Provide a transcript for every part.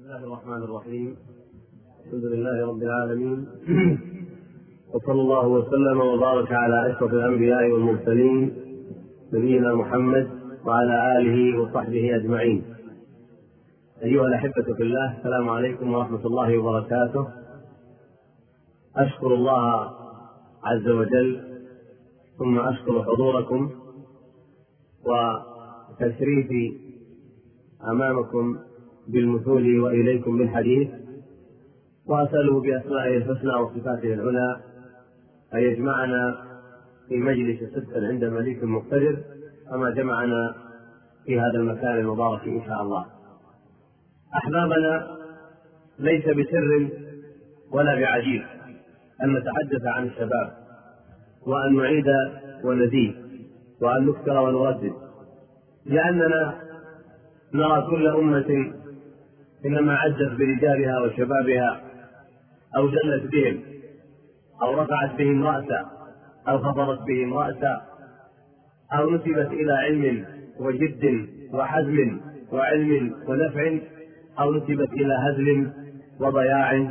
بسم الله الرحمن الرحيم. الحمد لله رب العالمين، وصلى الله وسلم وبارك على أشرف الأنبياء والمرسلين نبينا محمد وعلى آله وصحبه أجمعين. أيها الأحبة في الله، السلام عليكم ورحمة الله وبركاته. أشكر الله عز وجل، ثم أشكر حضوركم وتشريفي أمامكم بالمثول وإليكم بالحديث، وأسأله بأسمائه الحسنى وصفاته العلى أن يجمعنا في مجلس صدق عند مليك مقتدر كما جمعنا في هذا المكان المبارك إن شاء الله. أحبابنا، ليس بسر ولا بعجيب أن نتحدث عن الشباب، وأن نعيد ونزيد، وأن نذكر ونردد، لأننا نرى كل أمة إنما عزت برجالها وشبابها أو جلت بهم أو رفعت بهم رأسا أو خفضت بهم رأسا أو نسبت إلى علم وجد وحزم وعلم ونفع، أو نسبت إلى هزل وضياع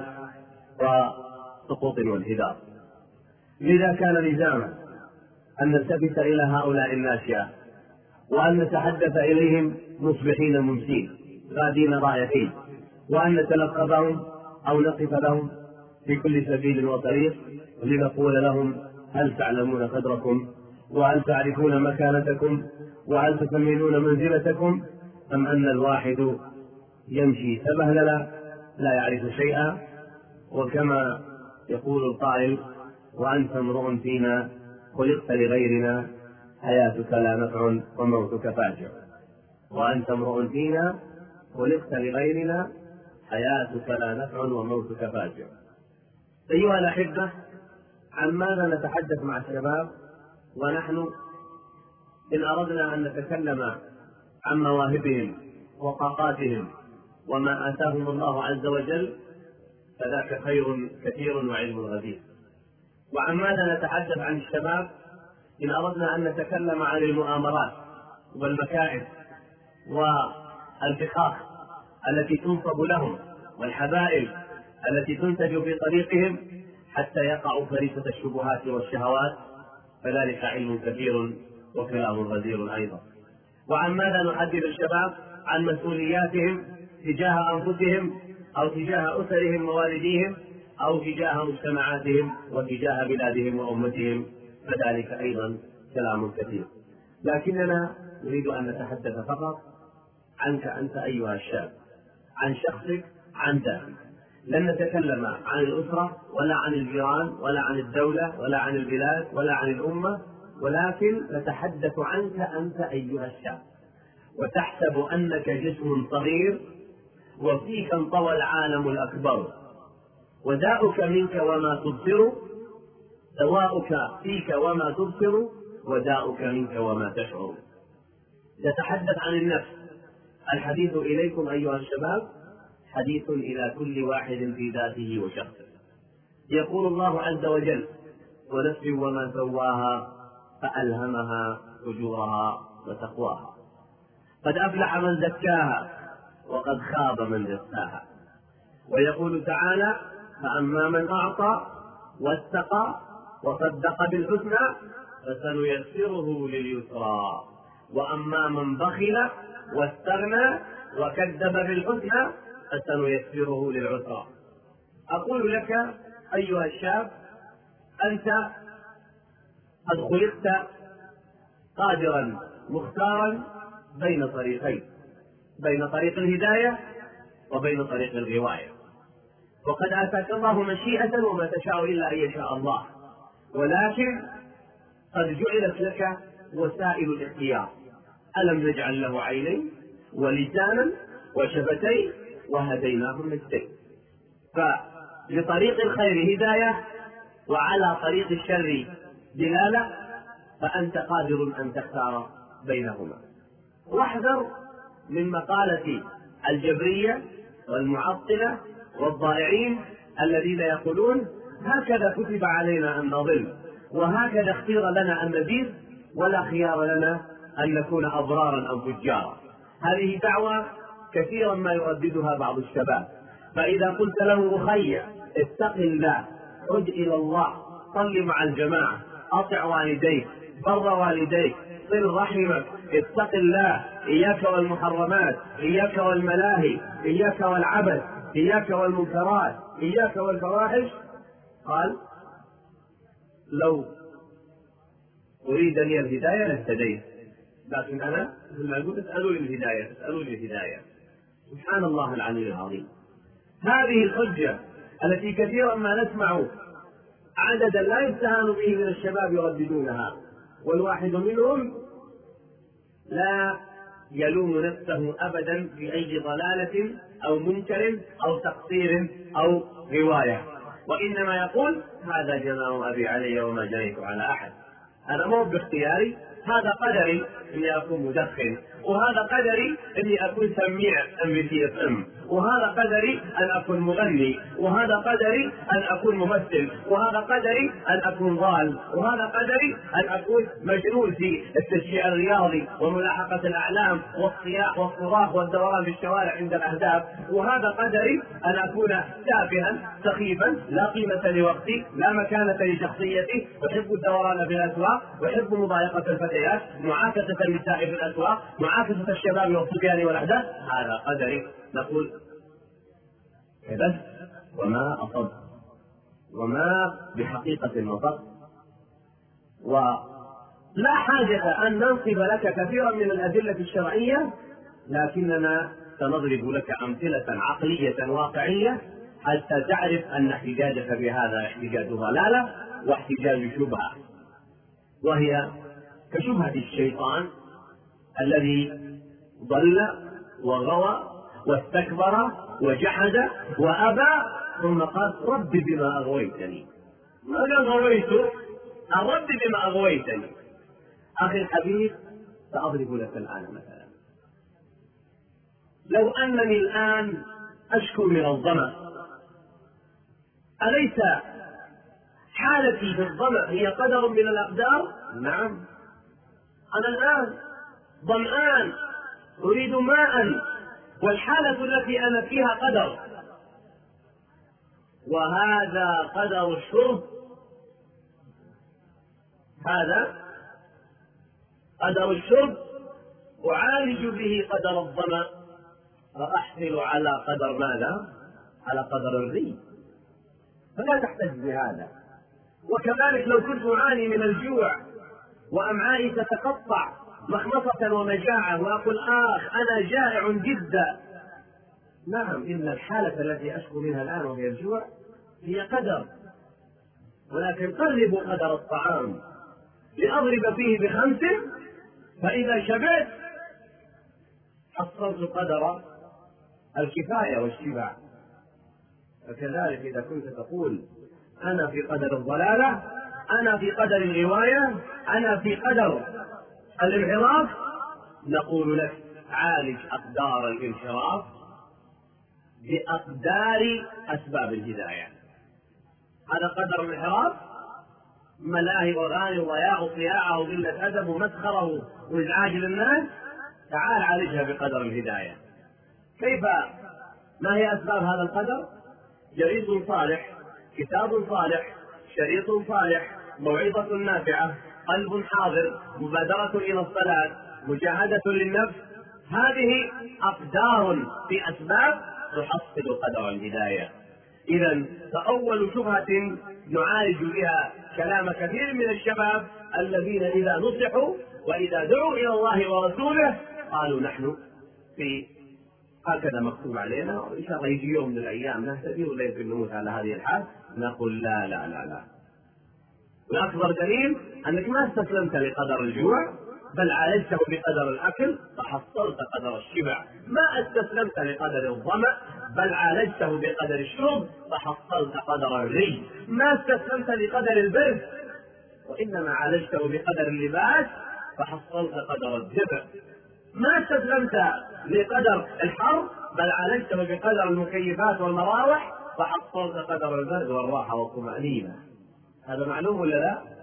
وسقوط وانهدار. لذا كان لزاما أن نلتفت إلى هؤلاء الناشئة، وأن نتحدث إليهم مصبحين ممسين غادين رايحين، وأن نتلقبهم أو نقف لهم في كل سبيل وطريق لنقول لهم: هل تعلمون قدركم؟ وهل تعرفون مكانتكم؟ وهل تثمنون منزلتكم؟ أم أن الواحد يمشي سبهللا لا يعرف شيئا؟ وكما يقول القائل: وأنت امرؤ فينا خلقت لغيرنا، حياتك لا نفع وموتك فاجع. وأنت امرؤ فينا خلقت لغيرنا، حياتك لا نفع وموتك فاجع. أيها الأحبة، عن ماذا نتحدث مع الشباب؟ ونحن إن أردنا أن نتكلم عن مواهبهم وطاقاتهم وما آتاهم الله عز وجل فذاك خير كثير وعلم غزير. وعن ماذا نتحدث عن الشباب إن أردنا أن نتكلم عن المؤامرات والمكائد والفخاخ التي تنصب لهم والحبائل التي تنتج في طريقهم حتى يقعوا فريسة الشبهات والشهوات، فذلك علم كثير وكلام غزير أيضا. وعن ماذا نحدث الشباب؟ عن مسؤولياتهم تجاه أنفسهم أو تجاه أسرهم ووالديهم أو تجاه مجتمعاتهم وتجاه بلادهم وأمتهم، فذلك أيضا كلام كثير. لكننا نريد أن نتحدث فقط عنك أنت أيها الشاب، عن شخصك، عن ذاتك. لن نتكلم عن الأسرة ولا عن الجيران ولا عن الدولة ولا عن البلاد ولا عن الأمة، ولكن نتحدث عنك أنت أيها الشاب. وتحسب أنك جسم صغير وفيك انطوى العالم الأكبر، وداؤك منك وما تبصر، دواؤك فيك وما تبصر، وداؤك منك وما تشعر. نتحدث عن النفس. الحديث إليكم أيها الشباب حديث إلى كل واحد في ذاته وشخصه. يقول الله عز وجل: ونفس وما سواها فألهمها فجورها وتقواها، قد أفلح من زكاها وقد خاب من دساها. ويقول تعالى: فأما من أعطى واتقى وصدق بالحسنى فسنيسره لليسرى، وأما من بخل واستغنى وكذب بالحسنى فسنيسره للعسرى. أقول لك أيها الشاب، أنت قد خلقت قادرا مختارا بين طريقين، بين طريق الهداية وبين طريق الغواية. وقد آتاك الله مشيئة وما تشاء إلا أن يشاء الله، ولكن قد جعلت لك وسائل الاختيار. ألم نجعل له عينين ولسانا وشفتين وهديناه النجدين؟ فلطريق الخير هداية وعلى طريق الشر دلالة، فأنت قادر أن تختار بينهما. واحذر من مقالة الجبرية والمعطلة والضائعين الذين يقولون: هكذا كتب علينا أن نضل، وهكذا اختير لنا أن نزيد، ولا خيار لنا أن نكون أبرارا أو فجارا. هذه دعوة كثيرا ما يرددها بعض الشباب. فإذا قلت له أخي اتق الله، عد إلى الله، صل مع الجماعة، أطع والديك، بر والديك، صل رحمك، اتق الله، إياك والمحرمات، إياك والملاهي، إياك والعبث، إياك والمنكرات، إياك والفواحش، قال لو أريدني الهداية لاهتديت، لكن أنا مثل ما أقول اسألوني الهداية. سبحان الله العلي العظيم. هذه الحجة التي كثيرا ما نسمع عددا لا يستهان به من الشباب يرددونها، والواحد منهم لا يلوم نفسه أبدا بأي ضلالة أو منكر أو تقصير أو رواية، وإنما يقول هذا جزاء أبي علي وما جنيت على أحد. هذا مو باختياري، هذا قدري اني اكون مدخن، وهذا قدري اني اكون سميع MP3، وهذا قدري ان اكون مغني، وهذا قدري ان اكون ممثل، وهذا قدري ان اكون ضال، وهذا قدري ان اكون مجنون في التشجيع الرياضي وملاحقة الاعلام والصياح والصراخ والدوران في الشوارع عند الاهداف، وهذا قدري ان اكون تافها سخيفا لا قيمة لوقتي لا مكانة لشخصيتي، احب الدوران في الاسواق، واحب مضايقة الفتيات، معاكسة النساء في الاسواق، معاكسة الشباب والصبيان والاحداث، هذا قدري. نقول كذبت وما أصبت وما بحقيقة نطقت، ولا حاجة أن ننصب لك كثيرا من الأدلة الشرعية، لكننا سنضرب لك أمثلة عقلية واقعية حتى تعرف أن احتجاجك بهذا احتجاج ضلالة واحتجاج شبهة، وهي كشبهة الشيطان الذي ضل وغوى واستكبر وجحد وأبى، ثم قال رب بما أغويتني. ماذا غويته؟ الرب بما أغويتني. أخي الحبيب، سأضرب لك الآن مثلا. لو أنني الآن أشكو من الظمأ، أليس حالتي في الظمأ هي قدر من الأقدار؟ نعم، أنا الآن ظمآن أريد ماء، والحالة التي أنا فيها قدر، وهذا قدر الشرب، هذا قدر الشرب أعالج به قدر الظمأ، وأحمل على قدر ماذا؟ على قدر الري، فلا تحتج بهذا. وكذلك لو كنت أعاني من الجوع وأمعائي تتقطع مخمصة ومجاعة وأقول أنا جائع جدا، نعم، إن الحالة التي أشكو منها الآن وهي الجوع هي قدر، ولكن قربوا قدر الطعام لأضرب فيه ب5، فإذا شبعت حصلت قدر الكفاية والشبع. فكذلك إذا كنت تقول أنا في قدر الضلالة، أنا في قدر الغواية، أنا في قدر الانحراف، نقول لك عالج أقدار الانحراف بأقدار أسباب الهداية. هذا قدر الانحراف، ملاهي وغاني وضياع وصياعة وقلة أدب ومسخرة وإزعاج للناس، تعال عالجها بقدر الهداية. كيف؟ ما هي أسباب هذا القدر؟ جريد صالح، كتاب صالح، شريط صالح، موعظة نافعة، قلب حاضر، مبادرة إلى الصلاة، مجاهدة للنفس، هذه أقدار في أسباب تحصل قدر الهداية. إذا فأول شبهة نعالج بها كلام كثير من الشباب الذين إذا نصحوا وإذا دعوا إلى الله ورسوله قالوا نحن في هكذا مكتوب علينا، وإن شاء الله يجي يوم من الأيام نهتدي وليس نموت على هذه الحال. نقول لا لا لا لا. والأكبر دليل أنك ما استسلمت لقدر الجوع، بل عالجته بقدر الأكل فحصلت قدر الشبع. ما استسلمت لقدر الظمأ، بل عالجته بقدر الشرب فحصلت قدر الري. ما استسلمت لقدر البر، وإنما عالجته بقدر اللباس فحصلت قدر الدفء. ما استسلمت لقدر الحر، بل عالجته بقدر المكيفات والمراوح فحصلت قدر البرد والراحة والطمأنينة. هذا معلوم ولا لا؟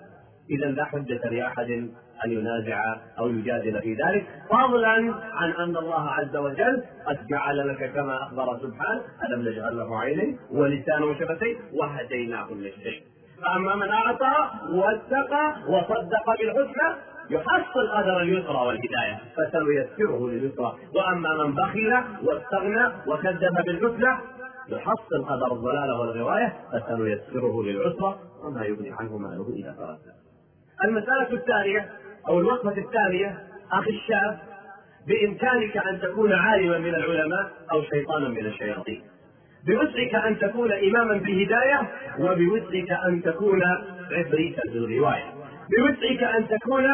إذا لا حجة لأحد أن ينازع أو يجادل في ذلك، فضلا عن أن الله عز وجل قد جعل لك كما أخبر سبحانه: ألم نجعل له عينين ولسانا وشفتين وهديناه النجدين. فأما من أعطى واتقى وصدق بالحسنى يحصل قدر اليسرى والهداية فسنيسره لليسرى، وأما من بخل واستغنى وكذب بالحسنى يحصل قدر الضلالة والغواية فسنيسره للعسرى وما يغني عنه ماله إذا تردى. المسألة الثانية أو الوقفة الثانية: أخي الشاب، بإمكانك أن تكون عالما من العلماء أو شيطانا من الشياطين، بوسعك أن تكون إماما في هداية، وبوسعك أن تكون عفريتا في الرواية، بوسعك أن تكون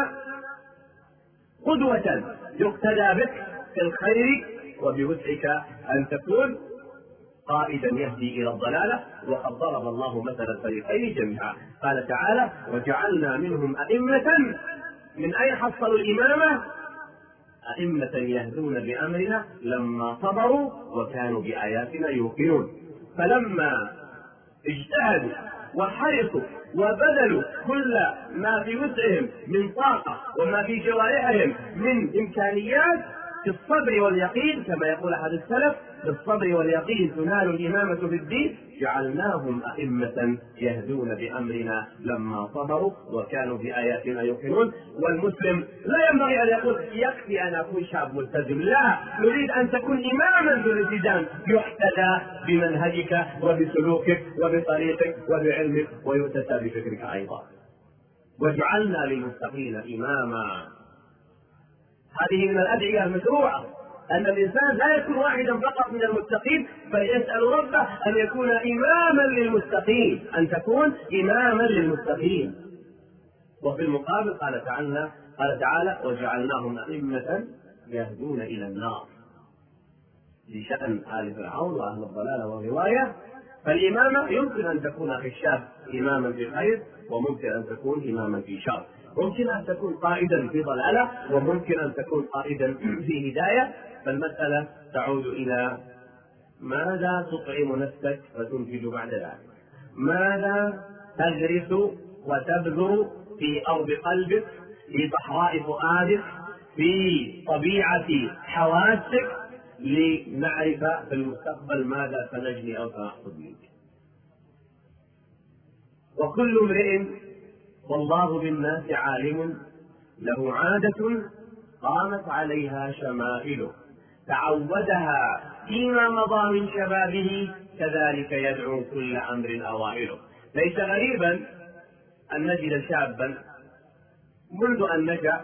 قدوة يقتدى بك في الخير، وبوسعك أن تكون قائدا يهدي إلى الضلالة. وقد ضرب الله مثل الفريقين جميعا، قال تعالى: وجعلنا منهم أئمة. من أين حصلوا الإمامة؟ أئمة يهدون بأمرنا لما صبروا وكانوا بآياتنا يوقنون. فلما اجتهدوا وحرصوا وبذلوا كل ما في وسعهم من طاقة وما في جوارحهم من إمكانيات في الصبر واليقين، كما يقول أحد السلف: بالصبر واليقين تنال الإمامة في الدين، جعلناهم أئمة يهدون بأمرنا لما صبروا وكانوا بآياتنا يوقنون. والمسلم لا ينبغي أن يقول: يكفي أن أكون شاب ملتزم، لا، نريد أن تكون إماما في الالتزام يحتذى بمنهجك وبسلوكك وبطريقك وبعلمك ويؤتسى بفكرك أيضا. وجعلنا للمتقين إماما، هذه من الأدعية المشروعة، أن الإنسان لا يكون واحدا فقط من المتقين، بل يسأل ربه أن يكون إماما للمتقين، أن تكون إماما للمتقين. وفي المقابل قال تعالى: وجعلناهم أئمة يهدون إلى النار، لشأن آل فرعون وأهل الضلال والغواية. فالإمامة يمكن أن تكون أخي الشاب إماما في خير، وممكن أن تكون إماما في شر، ممكن أن تكون قائدا في ضلالة، وممكن أن تكون قائدا في هداية. فالمسألة تعود إلى ماذا تطعم نفسك فتنتج بعد ذلك، ماذا تغرس وتبذر في أرض قلبك، في صحراء فؤادك، في طبيعة حواسك، لنعرف في المستقبل ماذا سنجني أو سنحصد منك. وكل امرئ والله بالناس عالم له عادة قامت عليها شمائله، تعودها فيما مضى من شبابه، كذلك يدعو كل أمر أوائله. ليس غريبا أن نجد شابا منذ أن نشأ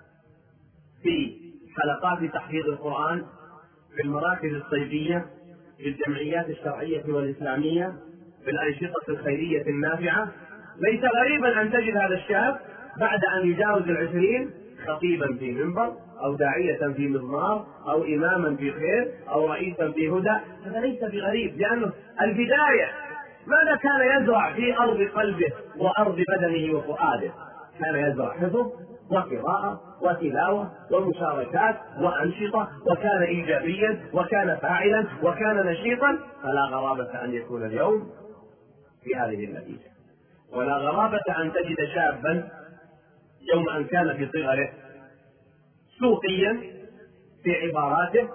في حلقات تحفيظ القرآن، في المراكز الصيفية، في الجمعيات الشرعية والإسلامية، في الأنشطة الخيرية النافعة. ليس غريبا أن تجد هذا الشاب بعد أن يجاوز 20 خطيبا في منبر، أو داعية في مضمار، أو إماما في خير، أو رئيسا في هدى. هذا ليس بغريب، لأنه البداية ماذا كان يزرع في أرض قلبه وأرض بدنه وفؤاده؟ كان يزرع حفظ وقراءة وتلاوة ومشاركات وأنشطة، وكان إيجابيا وكان فاعلا وكان نشيطا. فلا غرابة أن يكون اليوم في هذه النتيجة، ولا غرابة أن تجد شابا يوم أن كان في صغره سوقيا في عباراته،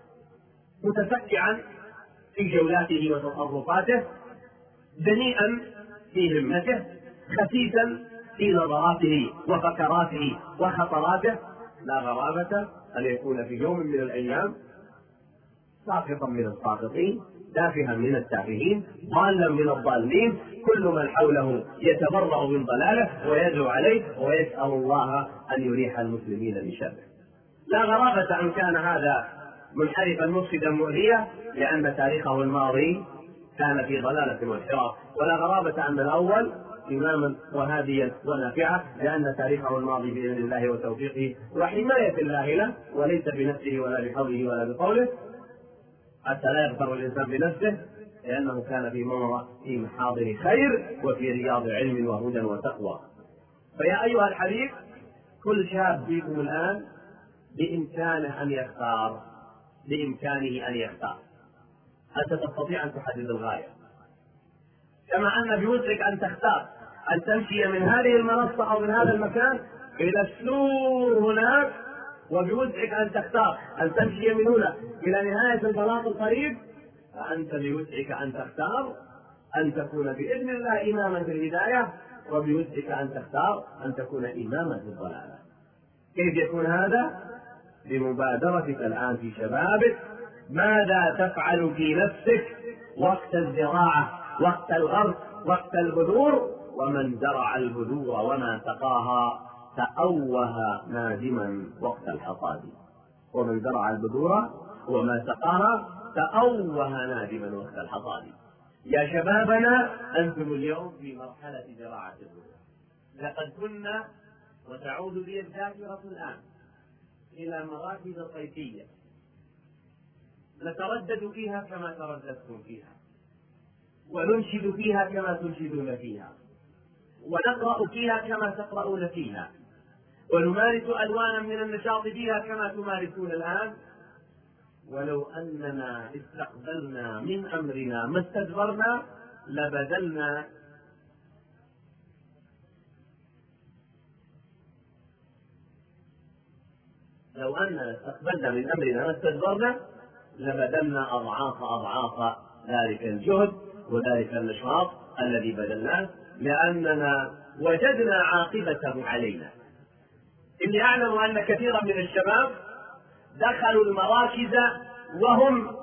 متفكعا في جولاته وتصرفاته، دنيئا في همته، خسيسا في نظراته وفكراته وخطراته. لا غرابة أن يكون في يوم من الأيام ساقطا من الساقطين، تافها من التافهين، ضالا من الضالين، كل من حوله يتبرأ من ضلاله ويدعو عليه ويسأل الله أن يريح المسلمين من شره. لا غرابة أن كان هذا منحرفا مفسدا مؤذيا، لأن تاريخه الماضي كان في ضلالة وانحراف. ولا غرابة أن الأول إماما وهاديا ونافعا، لأن تاريخه الماضي بإذن الله وتوفيقه وحماية الله له، وليس بنفسه ولا بحوله ولا بقوله، حتى لا يغتر الإنسان بنفسه، لأنه كان في محاضر خير وفي رياض علم وهدى وتقوى. فيا أيها الحبيب، كل شاب فيكم الآن بإمكانه أن يختار، بإمكانه أن يختار. أنت تستطيع أن تحدد الغاية، كما أن بوسعك أن تختار أن تمشي من هذه المنصة أو من هذا المكان إلى السور هناك، وبوسعك أن تختار أن تمشي من هنا إلى نهاية البلاط القريب، فأنت بوسعك أن تختار أن تكون بإذن الله إماما في الهداية، وبوسعك أن تختار أن تكون إماما في الضلالة. كيف يكون هذا؟ بمبادرتك الآن في شبابك، ماذا تفعل في نفسك وقت الزراعة، وقت الغرس، وقت البذور؟ ومن زرع البذور وما سقاها تأوه نادما وقت الحصاد. ومن زرع البذور وما سقاها تأوه نادما وقت الحصاد. يا شبابنا، أنتم اليوم في مرحلة زراعة البذور. لقد كنا، وتعود بي الذاكرة الآن إلى مراكز صيفية نتردد فيها كما ترددتم فيها، وننشد فيها كما تنشدون فيها، ونقرأ فيها كما تقرؤون فيها، ونمارس ألوانا من النشاط فيها كما تمارسون الآن. ولو أننا استقبلنا من أمرنا ما استدبرنا لبذلنا لو أننا استقبلنا من أمرنا ما استدبرنا لبذلنا أضعاف ذلك الجهد وذلك النشاط الذي بذلناه، لأننا وجدنا عاقبته علينا. إني أعلم أن كثيرا من الشباب دخلوا المراكز وهم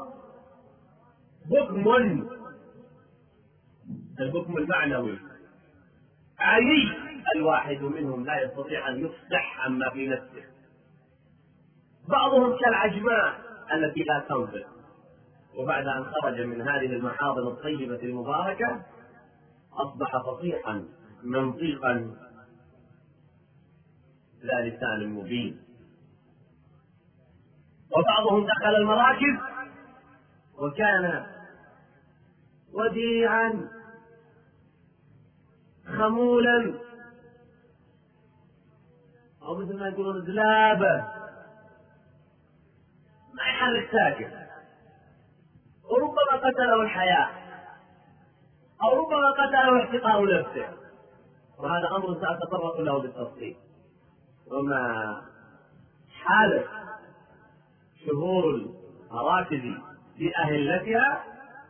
البكم المعنوي عيي، الواحد منهم لا يستطيع أن يفصح عما في نفسه، بعضهم كالعجماء التي لا تنطق، وبعد أن خرج من هذه المحاضن الطيبة المباركة أصبح فصيحا منطقا لا لسان مبين. وبعضهم دخل المراكز وكان وديعا خمولا، أو مثل ما يقولون زلابة، ما يحرك ساكن، وربما قتله الحياة، أو ربما قتله احتقار نفسه، وهذا أمر سأتطرق له بالتفصيل. وما حالة شهور المراكز بأهلتها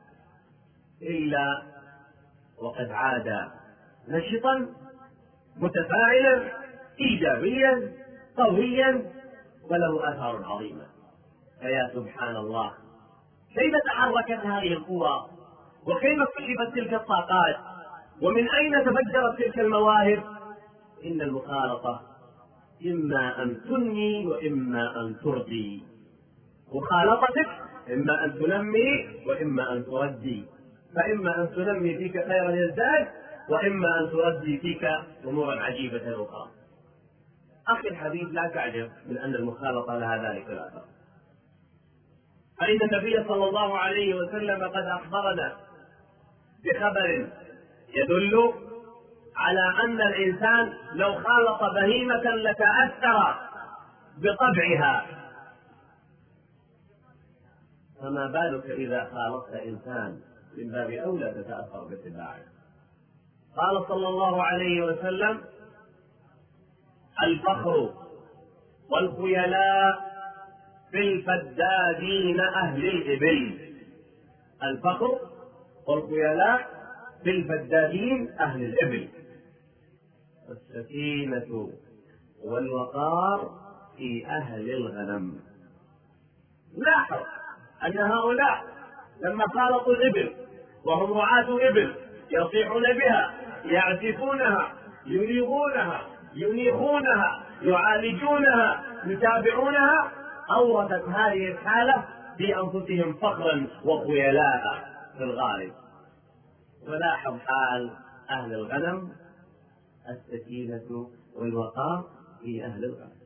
إلا وقد عاد نشطا متفاعلا إيجابيا قويا وله آثار عظيمة. فيا سبحان الله، كيف تحركت هذه القوى، وكيف كشفت تلك الطاقات، ومن أين تفجرت تلك المواهب؟ إن المخالطة إما أن تنمي وإما أن ترضي. مخالطتك إما أن تنمي وإما أن تردي، فإما أن تنمي فيك خيرا يزداد، وإما أن تردي فيك أمورا عجيبة أخرى. أخي الحبيب، لا تعجب من أن المخالطة لها ذلك الأثر، فإن النبي صلى الله عليه وسلم قد أخبرنا بخبر يدل على أن الإنسان لو خالط بهيمة لتأثر بطبعها، فما بالك إذا خالطت إنسان من باب أولى تتأثر باتباعه. قال صلى الله عليه وسلم: الفخر والخيلاء في الفدادين أهل الإبل. الفخر والخيلاء في الفدادين أهل الإبل، والسكينة والوقار في أهل الغنم. لاحظ أن هؤلاء لما خالطوا الإبل وهم رعاة إبل يصيحون بها، يعزفونها، يريغونها، ينيخونها، يعالجونها، يتابعونها، أورثت هذه الحالة في أنفسهم فخرا وخيلاء في الغالب. ولاحظ حال أهل الغنم: السكينة والوقار في أهل الغنم.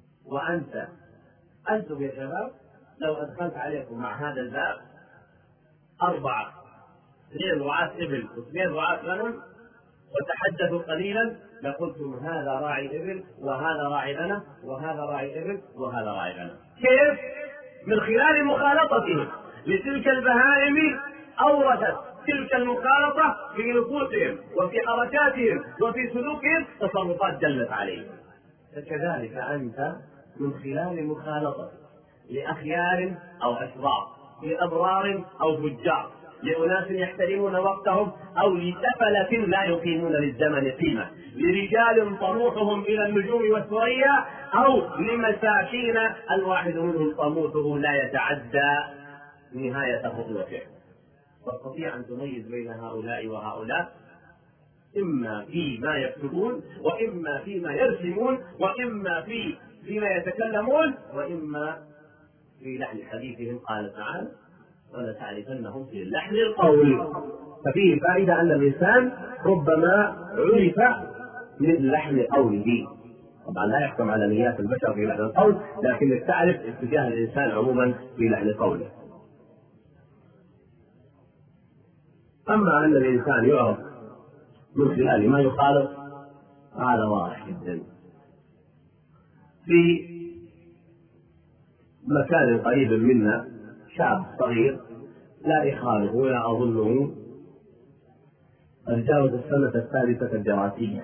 أنتم يا شباب لو أدخلت عليكم مع هذا الباب 4 2 رعاة إبل و2 رعاة غنم وتحدثوا قليلا لقلتم هذا راعي إبل وهذا راعي غنم وهذا راعي إبل وهذا راعي غنم. كيف؟ من خلال مخالطتهم لتلك البهائم أورثت تلك المخالطة في نفوسهم وفي حركاتهم وفي سلوكهم تصرفات دلت عليه. فكذلك أنت من خلال مخالطتك لأخيار أو أشرار، لأبرار أو فجار، لأناس يحترمون وقتهم أو لسفلة لا يقيمون للزمن قيمة، لرجال طموحهم إلى النجوم والثريا، أو لمساكين الواحد منهم طموحه لا يتعدى نهاية خطوته. تستطيع أن تميز بين هؤلاء وهؤلاء، إما فيما يكتبون، وإما فيما يرسمون، وإما فيما يتكلمون، وإما في لحن حديثهم. قال تعالى: ولتعرفنهم في لحن القول. ففيه فائدة أن الإنسان ربما عرف من لحن قوله. طبعا لا يحكم على نيات البشر في لحن القول، لكن تعرف اتجاه الإنسان عموما في لحن قوله. أما أن الإنسان يعرف من خلال ما يخالف هذا واضح جدا. في مكان قريب منا شاب صغير لا يخالف ولا أظنه قد جاوز السنة الثالثة الدراسية.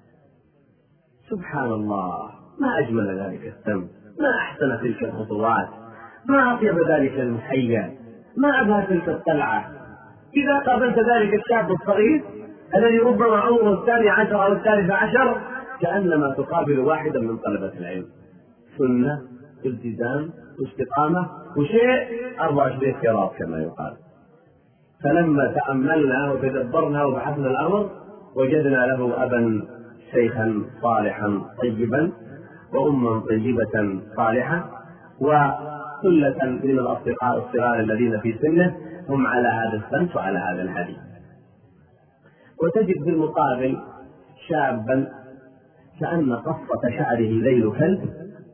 سبحان الله، ما أجمل ذلك السم، ما أحسن تلك الخطوات، ما أطيب ذلك المحيا، ما أبهى تلك الطلعة. إذا قابلت ذلك الشاب الصغير الذي ربما عمره 12 أو 13، كأنما تقابل واحدا من طلبة العلم، سنة، التزام، استقامة، وشيء 24 كرات كما يقال. فلما تأملنا وتدبرنا وبحثنا الأمر وجدنا له أبا شيخا صالحا طيبا، وأما طيبة صالحة، وثلة من الأصدقاء الصغار الذين في سنه هم على هذا السمت وعلى هذا الحديث. وتجد في المقابل شابا كأن قصة شعره ذيل كلب،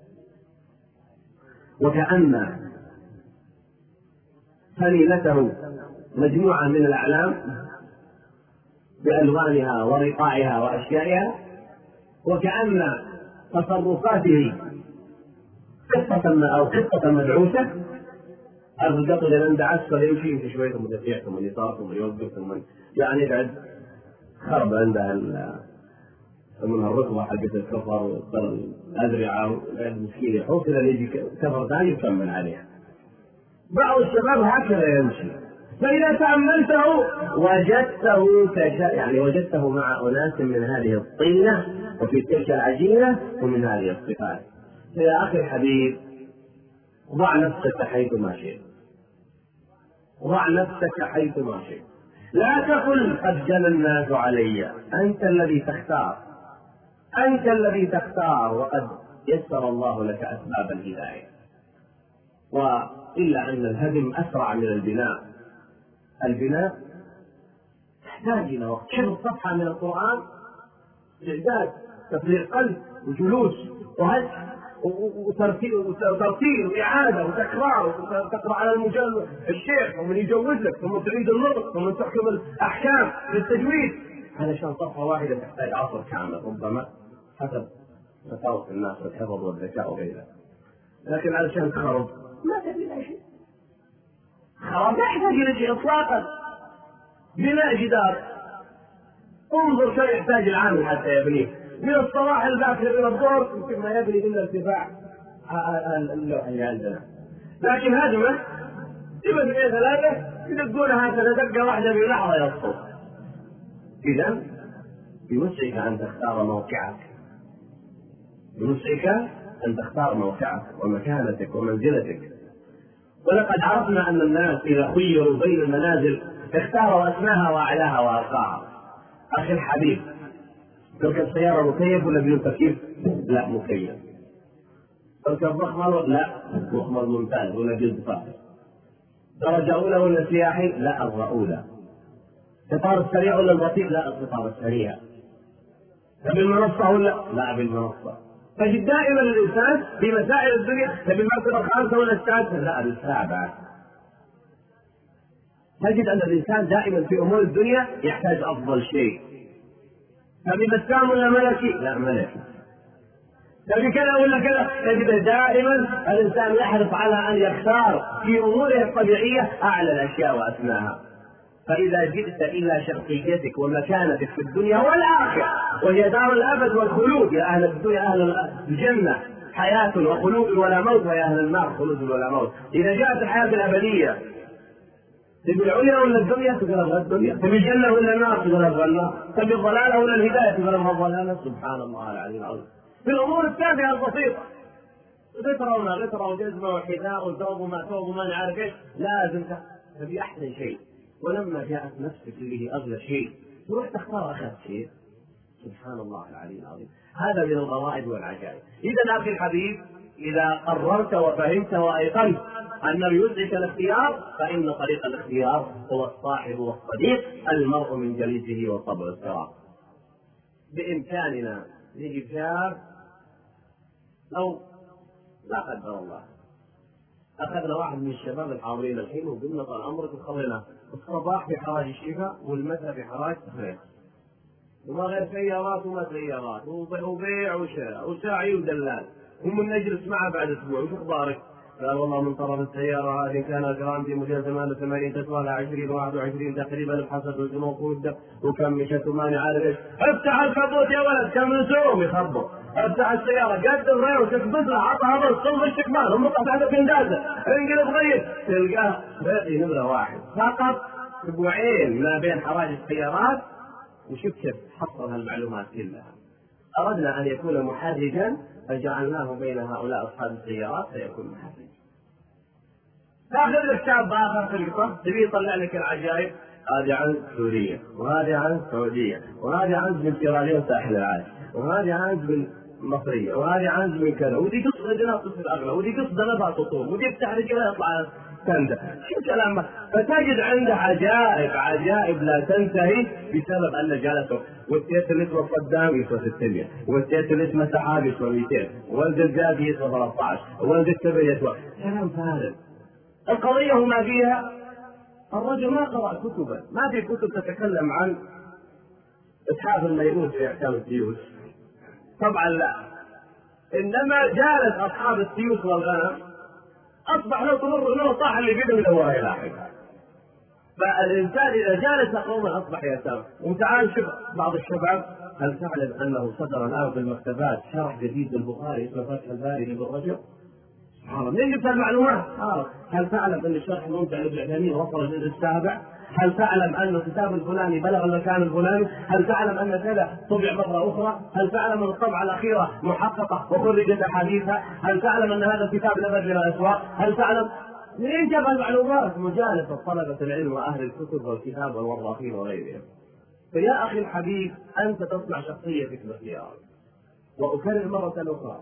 وكأن فليلته مجموعة من الأعلام بألوانها ورقائها وأشيائها، وكأن تصرفاته قصة مدعوسة. الرجال إذا اندعس فليمشي في شوية مدافع ثم يطار ثم يوقف ثم يعني قاعد خرب عندها من الركبة حقت الكفر والأذرعة والمسكين يحوص إلى يجي كفر ثاني يكمل عليها. بعض الشباب هكذا يمشي، فإذا تأملته وجدته مع أناس من هذه الطينة وفي تلك العجينة ومن هذه الصفات. يا أخي الحبيب، ضع نفسك حيثما شئت، ضع نفسك حيثما شئت، لا تقل قد جنى الناس علي. أنت الذي تختار، أنت الذي تختار، وقد يسر الله لك أسباب الهداية. وإلا أن الهدم أسرع من البناء. البناء تحتاج إلى وقت. حفظ صفحة من القرآن، إعداد، تفريغ قلب، وجلوس، وهج، وترتيل وإعادة وتكرار، وتقرأ على المجلد الشيخ ومن يجوز لك، ثم تعيد النطق، ثم تحكم الأحكام للتجويد. علشان صفحة واحدة تحتاج عصر كامل ربما حسب تفاوت الناس والحفظ والذكاء وغيره. لكن علشان تخرب ما تبي لا شيء، خراب لا يحتاج إلى شيء إطلاقا. بناء جدار، انظر كم يحتاج العامل حتى يبنيه، من الصباح الباكر إلى الظهر يمكن ما يبني إلا ارتفاع اللوحة اللي عندنا. لكن هدمه يبقى في 3 يدقونها هكذا دقة واحدة بلحظة يسقط. إذا بوسعك أن تختار موقعك، بوسعك أن تختار موقعك ومكانتك ومنزلتك. ولقد عرفنا أن الناس إذا خيروا بين المنازل اختاروا أسماها وأعلاها وأرقاها. أخي الحبيب، تركب سيارة مكيف ولا بدون تكييف؟ لا مكيف. تركب مخمر؟ لا مخمر ممتاز ولا جلد فاخر. درجة أولى ولا سياحي؟ لا الرؤولة. قطار السريع ولا البطيء؟ لا القطار السريع. بالمنصة ولا لا بالمنصة. تجد دائما الإنسان في مسائل الدنيا بالمرتبة الخامسة ولا السادسة؟ لا بالسابعة. تجد أن الإنسان دائما في أمور الدنيا يحتاج أفضل شيء. تبي بسام ولا ملكي؟ لا ملكي. تبي كذا ولا كذا؟ تجد دائما الإنسان يحرص على أن يختار في أموره الطبيعية أعلى الأشياء وأسماها. فإذا جئت إلى شخصيتك ومكانتك في الدنيا والآخرة، وهي دار الأبد والخلود، يا أهل الدنيا أهل الجنة حياة وخلود ولا موت، ويا أهل النار خلود ولا موت. إذا جاءت الحياة الأبدية تبي العليا ولا الدنيا؟ تقول أبغى الدنيا. تبي الجنة ولا النار؟ تقول أبغى النار. تبي الضلالة ولا الهداية؟ تقول أبغى الضلالة. سبحان الله العلي العظيم. في الأمور التافهة البسيطة، غترة وجزمة وحذاء وثوب وما ثوب وما نعرف ايش، لازم تبي أحسن شيء، ولما جاءت نفسك اللي هي أغلى شيء تروح تختار أخف شيء. سبحان الله العلي العظيم. هذا من الغرائب والعجائب. إذا أخي الحبيب، إذا قررت وفهمت وأيقنت أنه يدرك الاختيار، فإن طريق الاختيار هو الصاحب والصديق، المرء من جليسه والطبع السواء. بإمكاننا لإيجاد، أو لا قدر الله أخذنا واحد من الشباب الحاضرين الحين وقلنا طال عمرك خلينا الصباح في حراج الشفاء والمساء في حراج الخير، وما غير سيارات وما سيارات وبيع وشراء وساعي ودلال، ومن نجلس معه بعد أسبوع. وش أخبارك؟ قال والله من طرف السيارة هذه كان جرامتي موديل 88 تسوى لها 20 21 تقريبا بحسب الجنوب والدم وكم مشت وما عارف ايش. افتح الكبوت يا ولد، كم نسوم يخبط. افتح السيارة قدم غير وتكبس له، عطها بس صلب الشكمان ومقطع تحت بندازة انقلب غير، تلقاه باقي نمرة واحد فقط. اسبوعين ما بين حراج السيارات، وشوف كيف حصل هالمعلومات كلها. أردنا أن يكون محرجا فجعلناه بين هؤلاء أصحاب السيارات فيكون محرجا. تأخذ لك شاب آخر في القصة تبي يطلع لك العجائب، هذه عن سوريا، وهذه عن السعودية، وهذه عن من سيراليون ساحل العاج، وهذه عن من مصرية، وهذه عن من كذا، ودي قصة رجلها تصل الأغلى، ودي قصة نبع تطول، ودي يفتح رجلها يطلع كندا. شو كلام؟ فتجد عنده عجائب لا تنتهي بسبب أن جالسه. والتيت اللي اسمه صدام يسوى 600، والتيت اللي اسمه سحاب يسوى 200، والد الزادي يسوى 13، والد التبع يسوى. كلام فارغ. القضية وما فيها الرجل ما قرأ كتبا، ما في كتب تتكلم عن إتحاف الميمون في أحكام السيوس، طبعا لا، إنما جالس أصحاب السيوس والغنم أصبح لو تمر له صاح اللي بيده من أولها إلى آخرها. فالإنسان إذا جالس قوما أصبح يسار. وتعال شوف بعض الشباب، هل تعلم أنه صدر الآن في المكتبات شرح جديد للبخاري اسمه فتح الباري لابن رجب؟ من جبت المعلومات؟ هل تعلم أن الشرح الممتع لابن عثيمين وصل الجزء السابع؟ هل تعلم أن الكتاب الفلاني بلغ المكان الفلاني؟ هل تعلم أن كذا طبع مرة أخرى؟ هل تعلم أن الطبعة الأخيرة محققة وخرجت أحاديثها؟ هل تعلم أن هذا الكتاب نبذ إلى الأسواق؟ هل تعلم؟ منين جاب المعلومات؟ مجالسة طلبة العلم وأهل الكتب والكتاب والوراقين وغيرهم. فيا أخي الحبيب، أنت تصنع شخصيتك باختيارك. وأكرر مرة أخرى،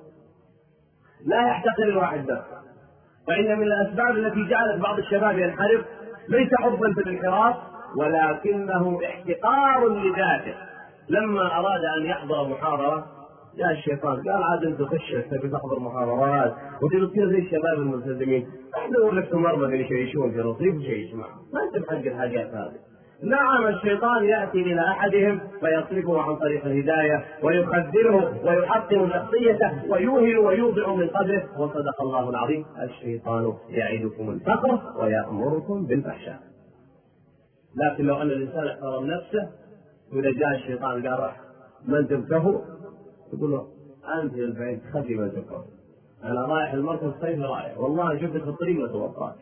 لا يحتقر الواحد نفسه، فإن من الأسباب التي جعلت بعض الشباب ينحرف ليس حبا في الانحراف، ولكنه احتقار لذاته. لما أراد أن يحضر محاضرة جاء الشيطان قال عاد أنت خش تبي تحضر محاضرات وتصير زي الشباب الملتزمين، احنا نقول لك مرة يشيشون في رصيف وشيش معه، ما أنت بحق الحاجات هذه. نعم، الشيطان يأتي إلى أحدهم فيصرفه عن طريق الهداية ويخذله ويحطم شخصيته ويوهن ويوضع من قدره. وصدق الله العظيم: الشيطان يعدكم الفقر ويأمركم بالفحشاء. لكن لو أن الإنسان احترم نفسه وإذا جاء الشيطان قال من تبكه يقول له أنت البعيد خلي من تبكه، أنا رايح المركز الصيف رايح، والله شفتك في الطريق وتوقعت.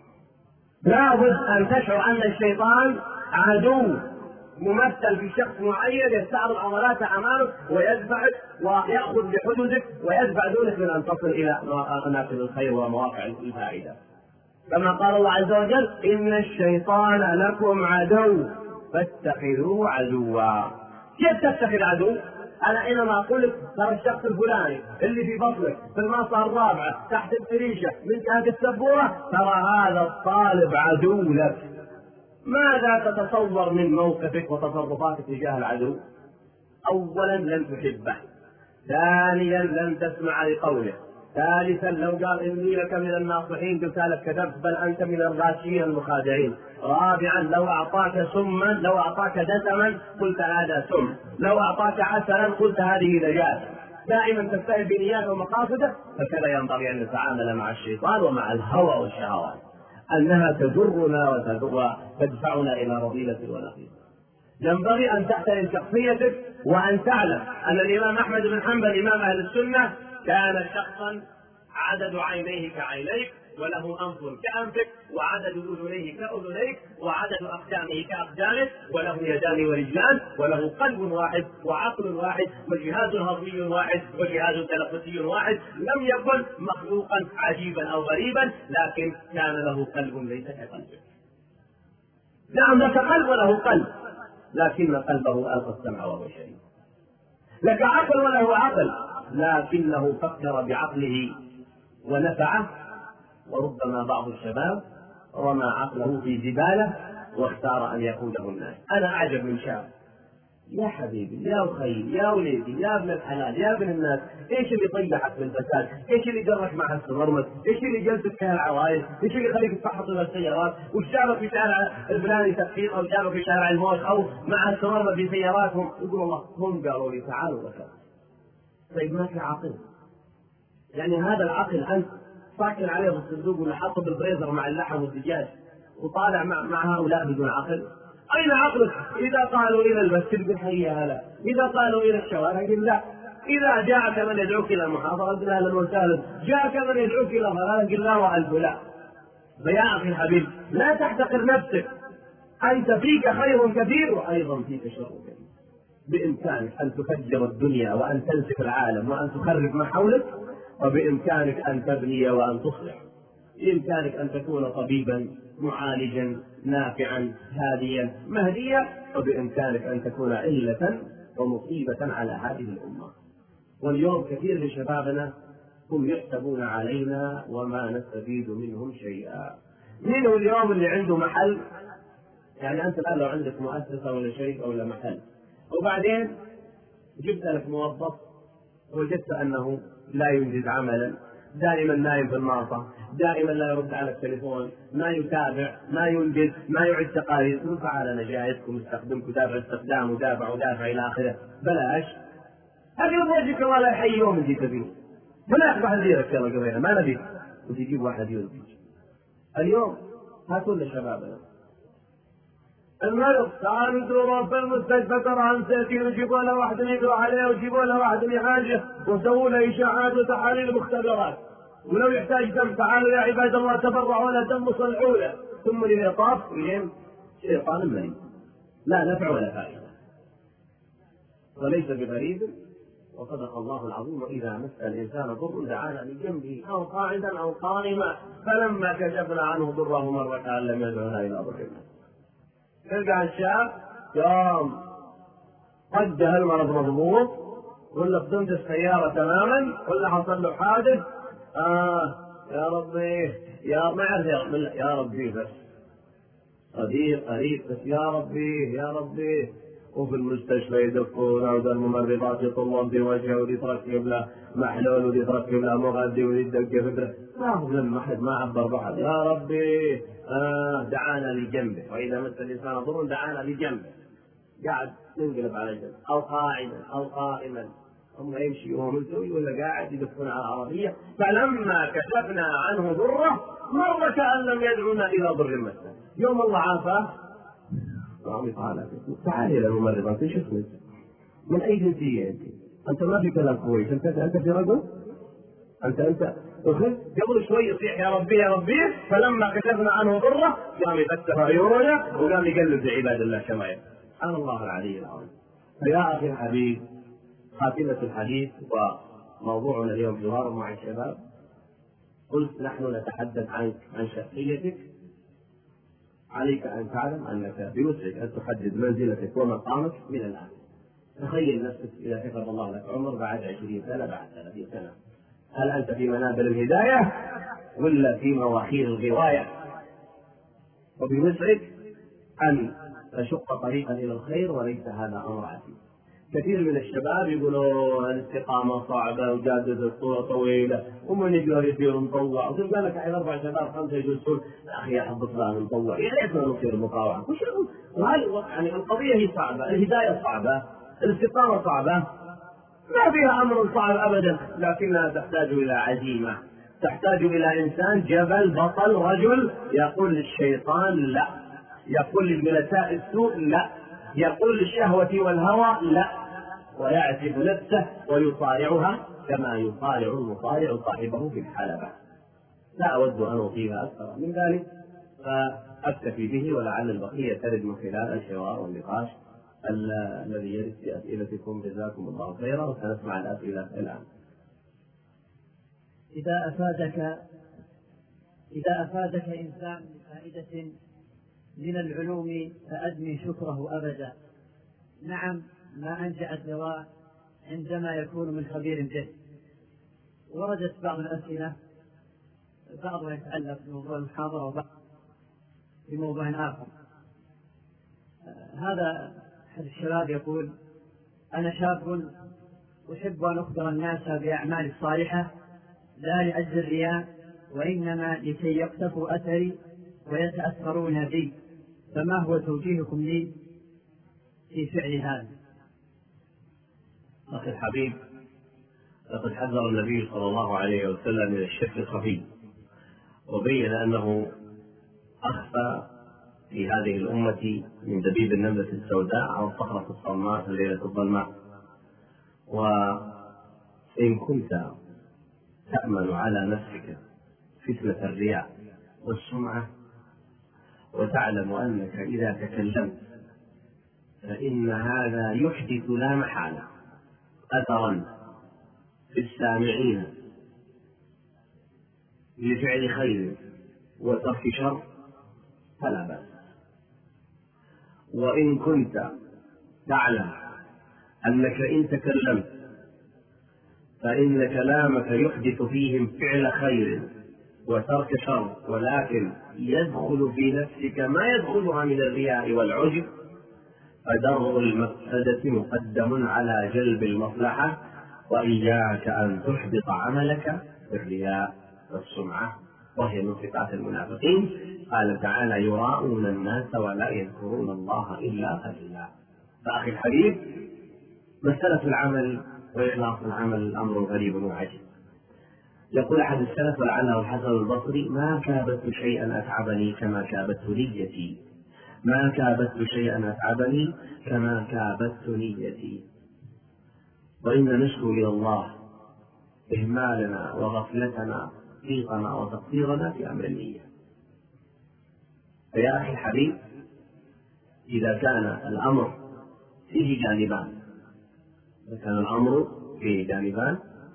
لابد أن تشعر أن الشيطان عدو ممثل في شخص معين يستعرض عضلاته أمامك ويدفعك ويأخذ بحدودك ويدفع دونك من أن تصل إلى أماكن الخير ومواقع الفائدة. كما قال الله عز وجل: إن الشيطان لكم عدو فاتخذوه عدوا. كيف تتخذ عدو؟ أنا حينما أقول لك ترى الشخص الفلاني اللي في بطنك في المصة الرابعة تحت الفريشة من جهة السبورة، ترى هذا الطالب عدو لك. ماذا تتصور من موقفك وتصرفاتك تجاه العدو؟ أولا لن تحبه، ثانيا لن تسمع لقوله، ثالثا لو قال إني لك من الناصحين قلت لك كذبت بل أنت من الغاشين المخادعين، رابعا لو أعطاك سما، لو أعطاك دسما قلت هذا سم، لو أعطاك عسلا قلت هذه نجاة. دائما تستهل بنيات ومقاصده. فكذا ينبغي أن نتعامل مع الشيطان ومع الهوى والشهوات. أنها تجرنا وتدفعنا إلى رذيلة ونقيض. ينبغي أن تحترم شخصيتك وأن تعلم أن الإمام أحمد بن حنبل إمام أهل السنة كان شخصا عدد عينيه كعينيك، وله أنف كأنفك، وعدد أذنيه كأذنيك، وعدد أقدامه كأقدامك، وله يدان ورجلان، وله قلب واحد وعقل واحد وجهاز هضمي واحد وجهاز تنفسي واحد. لم يكن مخلوقا عجيبا أو غريبا، لكن كان له قلب ليس كقلبك. نعم لك قلب وله قلب، لكن قلبه ألقى السمع وهو شهيد. لك عقل وله عقل، لكنه فكر بعقله ونفعه. وربما بعض الشباب رمى عقله في زبالة واختار أن يقوده الناس. أنا أعجب من شاب، يا حبيبي يا أخي يا وليدي يا ابن الحلال يا ابن الناس، إيش اللي طيحك بالفساد؟ إيش اللي جرك مع السمرمط؟ إيش اللي جلسك فيها العوائل؟ إيش اللي يخليك تفحص السيارات؟ وش جابك في شارع الفلاني تفكير، أو جابك في شارع الموت، أو مع السمرمط في سياراتهم؟ يقول الله هم قالوا لي تعالوا لك. طيب ما في عقل، يعني هذا العقل أنت ساكن عليه بالصندوق ولا حاطه بالفريزر مع اللحم والدجاج وطالع مع هؤلاء بدون عقل؟ أين عقلك؟ إذا قالوا إلى المسجد قل حي هلا، إذا قالوا إلى الشوارع قل لا، إذا جاءك من يدعوك إلى المحاضرة قل أهلا وسهلا، جاءك من يدعوك إلى ضلال قل لا وألف لا. فيا أخي الحبيب لا تحتقر نفسك، أنت فيك خير كثير وأيضا فيك شر كثير. بإمكانك أن تفجر الدنيا وأن تنسف العالم وأن تخرب ما حولك، وبإمكانك أن تبني وأن تصلح. بإمكانك أن تكون طبيبا معالجا نافعا هاديا مهديا، وبإمكانك أن تكون علة ومصيبة على هذه الأمة. واليوم كثير من شبابنا هم يحسبون علينا وما نستفيد منهم شيئا. منه اليوم اللي عنده محل، يعني أنت الآن لو عندك مؤسسة ولا شيء ولا محل، وبعدين جبت لك موظف وجدت أنه لا ينجز عملا، دائما نايم في المعصى، دائما لا يرد على التليفون، ما يتابع، ما ينجز، ما يعد تقارير، ثم تعال انا جايزكم استخدمكم دافع استخدام ودافع الى اخره، بلاش اقرب وجهك والله يحيي يوم اللي تبيه، ولا اقبح ديرك يلا قبيله ما نبيك وتجيب واحد ينتج. اليوم هاتوا لنا شبابنا المرض، تعالوا ادروا رب المستشفى ترى مساكين، وجيبوا له واحد يقرا عليه وجيبوا له واحد يحاجه وسووا له اشاعات وتحاليل مختبرات، ولو يحتاج دم تعالوا يا عباد الله تبرعوا له دم وصلحوا له، ثم اذا طاف اليهم شيطان مريض لا نفع ولا فائده. وليس بغريب وصدق الله العظيم، واذا مس الانسان ضر دعانا من جنبه او قاعدا او قائما فلما كشفنا عنه ضره مره كان لم يدعنا الى ضرنا. تلقى الشاب يوم قده المرض مضبوط، ولا قدمت السيارة تماما، ولا حصل له حادث، يا ربي يا ما يعرف يا ربي بس قريب بس يا ربي وفي المستشفى يدفون وذا الممرضات يطلون بوجهه ودي تركب له محلول ودي تركب له مغذي ودي تدق فكره، ما هو لما احد ما عبر بعض. يا ربي دعانا لجنبه، واذا مس الانسان ضر دعانا لجنبه، قاعد ينقلب على جنب او قاعدا او قائما، ثم يمشي وهو ملتوي ولا قاعد يدفون على العربيه، فلما كشفنا عنه ضره مر كأن لم يدعونا الى ضر مسه. يوم الله عافاه تعالي الى الممرضة شوفني من اي جنسيه انت ما في كلام كويس، انت في رجل انت قبل شوي يصيح يا ربي فلما كشفنا عنه ضره قام يفتح عيوننا وقام يقلد عباد الله كما يقول. سبحان الله العلي العظيم. فيا اخي الحبيب خاتمه الحديث وموضوعنا اليوم جوار مع الشباب، قلت نحن نتحدث عن شخصيتك، عليك أن تعلم أنك بوسعك أن تحدد منزلتك ومقامك من الآن. تخيل نفسك إذا كتب الله لك عمر بعد 20 سنة بعد 30 سنة، هل أنت في منابر الهداية ولا في مواخير الغواية؟ وبوسعك أن تشق طريقا إلى الخير، وليس هذا أمر عسير. كثير من الشباب يقولوا الاستقامة صعبة وجادة الصورة طويلة ومن يقدر يصير مطوع، وتلقى لك الحين 4 شباب 5 يجلسون يا أخي أحب فلان مطوع، يا ريت ما نصير مطاوعة. يعني القضية هي صعبة، الهداية صعبة، الاستقامة صعبة، ما فيها أمر صعب أبدا، لكنها تحتاج إلى عزيمة تحتاج إلى إنسان جبل بطل رجل يقول للشيطان لا، يقول للجلساء السوء لا، يقول للشهوة والهوى لا، ويعتب نفسه ويطالعها كما يطالع المطالع صاحبه في الحلبة. لا أود أن أطيل أكثر من ذلك فأكتفي به، ولعل البقية ترد من خلال الحوار والنقاش الذي يرد في أسئلتكم. جزاكم الله خيرا، وسنسمع الأسئلة الآن. إذا أفادك إنسان بفائدة من العلوم فأدمي شكره أبدا. نعم، ما أنجع الدواء عندما يكون من خبير به. وردت بعض الأسئلة بعضها يتعلق بموضوع المحاضرة وبعض بموضوع آخر. هذا أحد الشباب يقول: أنا شاب أحب أن أخبر الناس بأعمالي الصالحة لا لأجل الرياء، وإنما لكي يقتفوا أثري ويتأثرون بي، فما هو توجيهكم لي في فعل هذا؟ أخي الحبيب، لقد حذر النبي صلى الله عليه وسلم من الشرك الخفي، وبين أنه أخفى في هذه الأمة من دبيب النملة السوداء على الصخرة الصماء في الليلة الظلماء. وإن كنت تأمن على نفسك فتنة الرياء والسمعة، وتعلم أنك إذا تكلمت فإن هذا يحدث لا محالة أثرا في السامعين لفعل خير وترك شر، فلا بأس. وإن كنت تعلم أنك إن تكلمت فإن كلامك يحدث فيهم فعل خير وترك شر، ولكن يدخل في نفسك ما يدخلها من الرياء والعجب، فدرء المفسدة مقدم على جلب المصلحة، وإياك أن تحبط عملك بالرياء والسمعة، وهي من صفات المنافقين. قال تعالى: يراءون الناس ولا يذكرون الله إلا قليلا. فأخي الحبيب، مسألة العمل وإخلاص العمل أمر غريب وعجيب. يقول أحد السلف ولعله الحسن البصري: ما كابدت شيئا أتعبني كما كابدت نيتي، ما كابدت شيئا أتعبني كما كابدت نيتي. وإن نشكو إلى الله إهمالنا وغفلتنا ضيقنا وتقصيرنا في أمر النية. فيا أخي الحبيب، إذا كان الأمر فيه جانبان،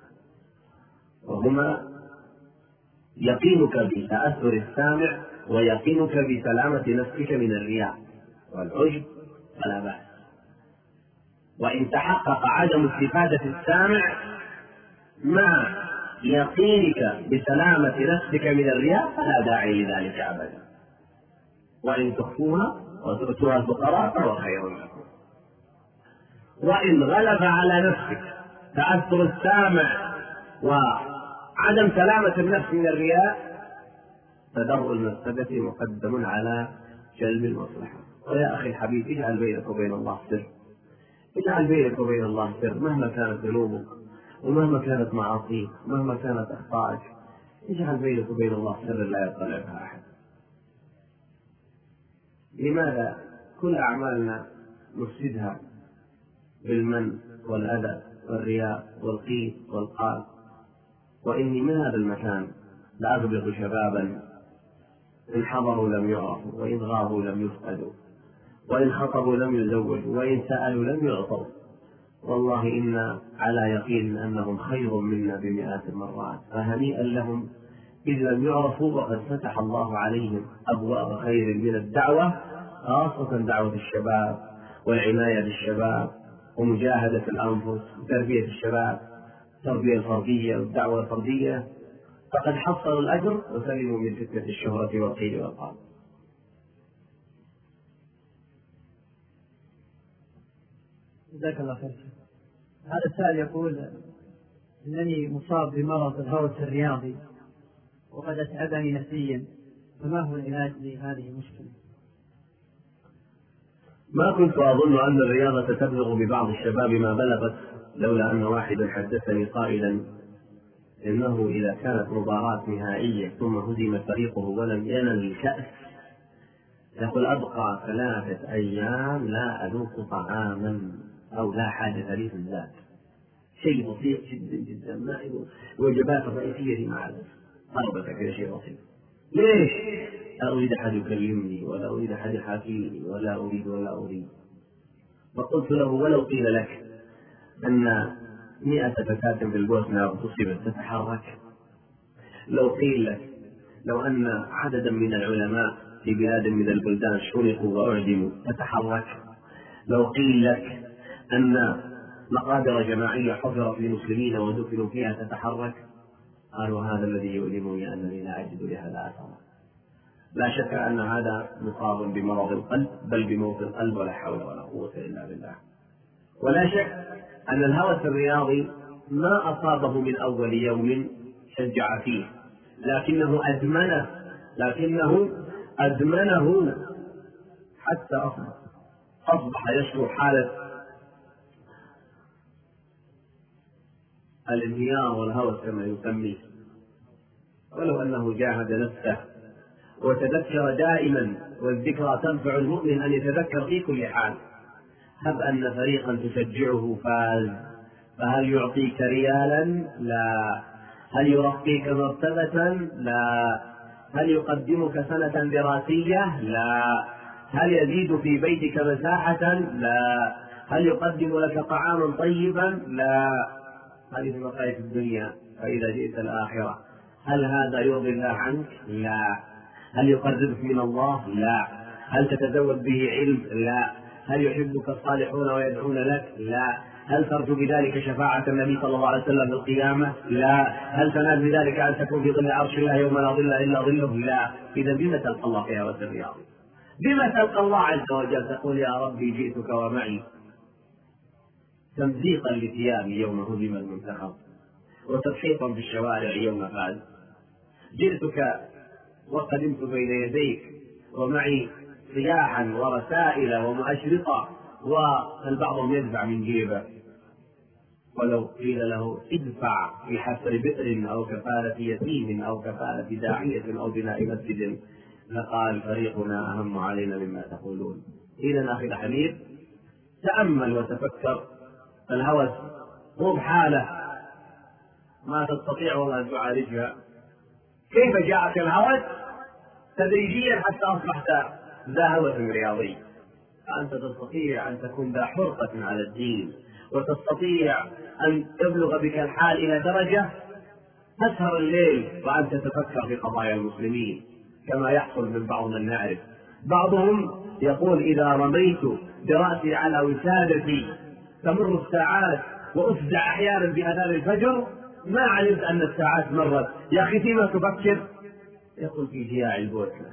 وهما يقينك بتأثر السامع ويقينك بسلامة نفسك من الرياء والعجب، فلا بأس. وإن تحقق عدم استفادة السامع مع يقينك بسلامة نفسك من الرياء فلا داعي لذلك أبدا. وإن تخفوها وتؤتوها الفقراء فهو خير لكم. وإن غلب على نفسك تأثر السامع وعدم سلامة النفس من الرياء، فدرء المفسدة مقدم على جلب المصلحة. ويا أخي الحبيب، اجعل بينك وبين الله سر، اجعل بينك وبين الله سر، مهما كانت ذنوبك ومهما كانت معاصيك ومهما كانت أخطائك، اجعل بينك وبين الله سر لا يطلع بها أحد. لماذا كل أعمالنا نفسدها بالمن والأذى والرياء والقيل والقال؟ وإني من هذا المكان لأغبط شبابا إن حضروا لم يعرفوا، وإن غابوا لم يفقدوا، وإن خطبوا لم يزوجوا، وإن سألوا لم يعطوا. والله إنا على يقين أنهم خير منا بمئات المرات، فهنيئا لهم إذ لم يعرفوا، وقد فتح الله عليهم أبواب خير من الدعوة، خاصة دعوة الشباب والعناية بالشباب ومجاهدة الأنفس وتربية الشباب، التربية الفردية والدعوة الفردية، فقد حصلوا الأجر وسلموا من فتنة الشهرة والقيل والقال. جزاك الله خير. هذا السائل يقول: إنني مصاب بمرض الهوس الرياضي وقد أتعبني نفسيا، فما هو العلاج لهذه المشكلة؟ ما كنت أظن أن الرياضة تبلغ ببعض الشباب ما بلغت، لولا أن واحدا حدثني قائلا إنه إذا كانت مباراة نهائية ثم هزم فريقه ولم ينل الكأس يقول أبقى 3 أيام لا أذوق طعاما أو لا حاجة لي في الذات. شيء بسيط جدا جدا، ما الوجبات الرئيسية مع طلبة كذا شيء بسيط. ليش؟ لا أريد أحد يكلمني ولا أريد أحد يحاكيني ولا أريد. فقلت له ولو قيل لك أن 100 فتاة في البوسنة تصيبت تتحرك، لو قيل لك لو أن عددا من العلماء في بلاد من البلدان شرقوا وأعدموا تتحرك، لو قيل لك أن مقابر جماعية حفرت للمسلمين ودفنوا فيها تتحرك، قالوا هذا الذي يؤلمني أنني لا أجد لهذا أثرا. لا شك أن هذا مصاب بمرض القلب، بل بموت القلب، ولا حول ولا قوة إلا بالله. ولا شك أن الهوس الرياضي ما أصابه من أول يوم شجع فيه، لكنه أدمنه حتى أصبح يشعر حالة الانهيار والهوس كما يسميه. ولو أنه جاهد نفسه وتذكر دائما، والذكرى تنفع المؤمن أن يتذكر في كل حال. هب أن فريقا تشجعه فاز، فهل يعطيك ريالا؟ لا. هل يرقيك مرتبة؟ لا. هل يقدمك سنة دراسية؟ لا. هل يزيد في بيتك مساحة؟ لا. هل يقدم لك طعاما طيبا؟ لا. هذه في مقاييس الدنيا. فإذا جئت الآخرة هل هذا يرضي الله عنك؟ لا. هل يقربك من الله؟ لا. هل تتزود به علم؟ لا. هل يحبك الصالحون ويدعون لك؟ لا. هل ترجو بذلك شفاعة النبي صلى الله عليه وسلم في القيامة؟ لا. هل تنال بذلك أن تكون في ظل عرش الله يوم لا ظل إلا ظله؟ لا. إذا بما تلقى الله في هوس الرياض؟ بما تلقى الله عز وجل؟ تقول يا ربي جئتك ومعي تمزيقا لثيابي يوم هزم المنتخب، وتضحيطا في الشوارع يوم فاز. جئتك وقدمت بين يديك ومعي صياحا ورسائل ومؤشرطة، والبعض يدفع من جيبه. ولو قيل له ادفع في حفر بئر أو كفالة يتيم أو كفالة داعية أو بناء مسجد لقال فريقنا أهم علينا مما تقولون. إذا أخي الحبيب، تأمل وتفكر. الهوس مو بحالة ما تستطيع والله أن تعالجها. كيف جاءك الهوس؟ تدريجيا حتى أصبحت ذا هوس رياضي. أنت تستطيع أن تكون ذا حرقة على الدين، وتستطيع أن تبلغ بك الحال إلى درجة تسهر الليل وأنت تفكر في قضايا المسلمين، كما يحصل من بعض من نعرف. بعضهم يقول إذا رميت برأسي على وسادتي تمر الساعات وأفزع أحيانا بأذان الفجر ما علمت أن الساعات مرت. يا أخي فيما تفكر؟ يقول في جياع البوسنة،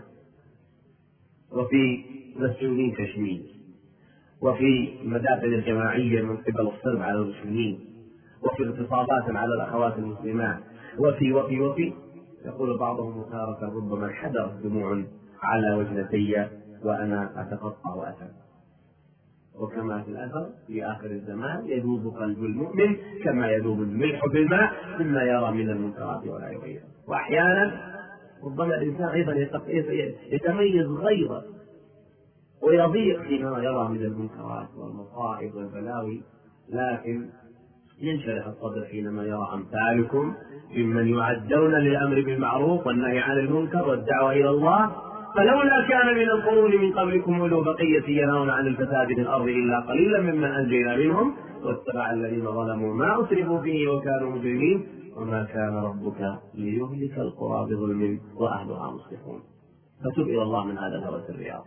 وفي مسجونين كشمير، وفي المدافن الجماعية من قبل الصرب على المسلمين، وفي اغتصابات على الأخوات المسلمات، وفي يقول بعضهم تارة ربما حدرت دموع على وجنتي وأنا أتقطع وأتم. وكما في الأثر في آخر الزمان يذوب قلب المؤمن كما يذوب الملح في الماء مما يرى من المنكرات ولا يغير. وأحيانا ربما الإنسان أيضا يتميز غيره ويضيق فيما يرى من المنكرات والمصائب والبلاوي، لكن ينشرح الصدر حينما يرى أمثالكم ممن يعدون للأمر بالمعروف والنهي عن المنكر والدعوة إلى الله. فلولا كان من القرون من قبلكم أولو بقية ينهون عن الفساد في الأرض إلا قليلا ممن أنجينا منهم واتبع الذين ظلموا ما أسرفوا فيه وكانوا مجرمين وما كان ربك ليهلك القرى بظلم وأهلها مصلحون. فتب إلى الله من هذا الهوس الرياضي.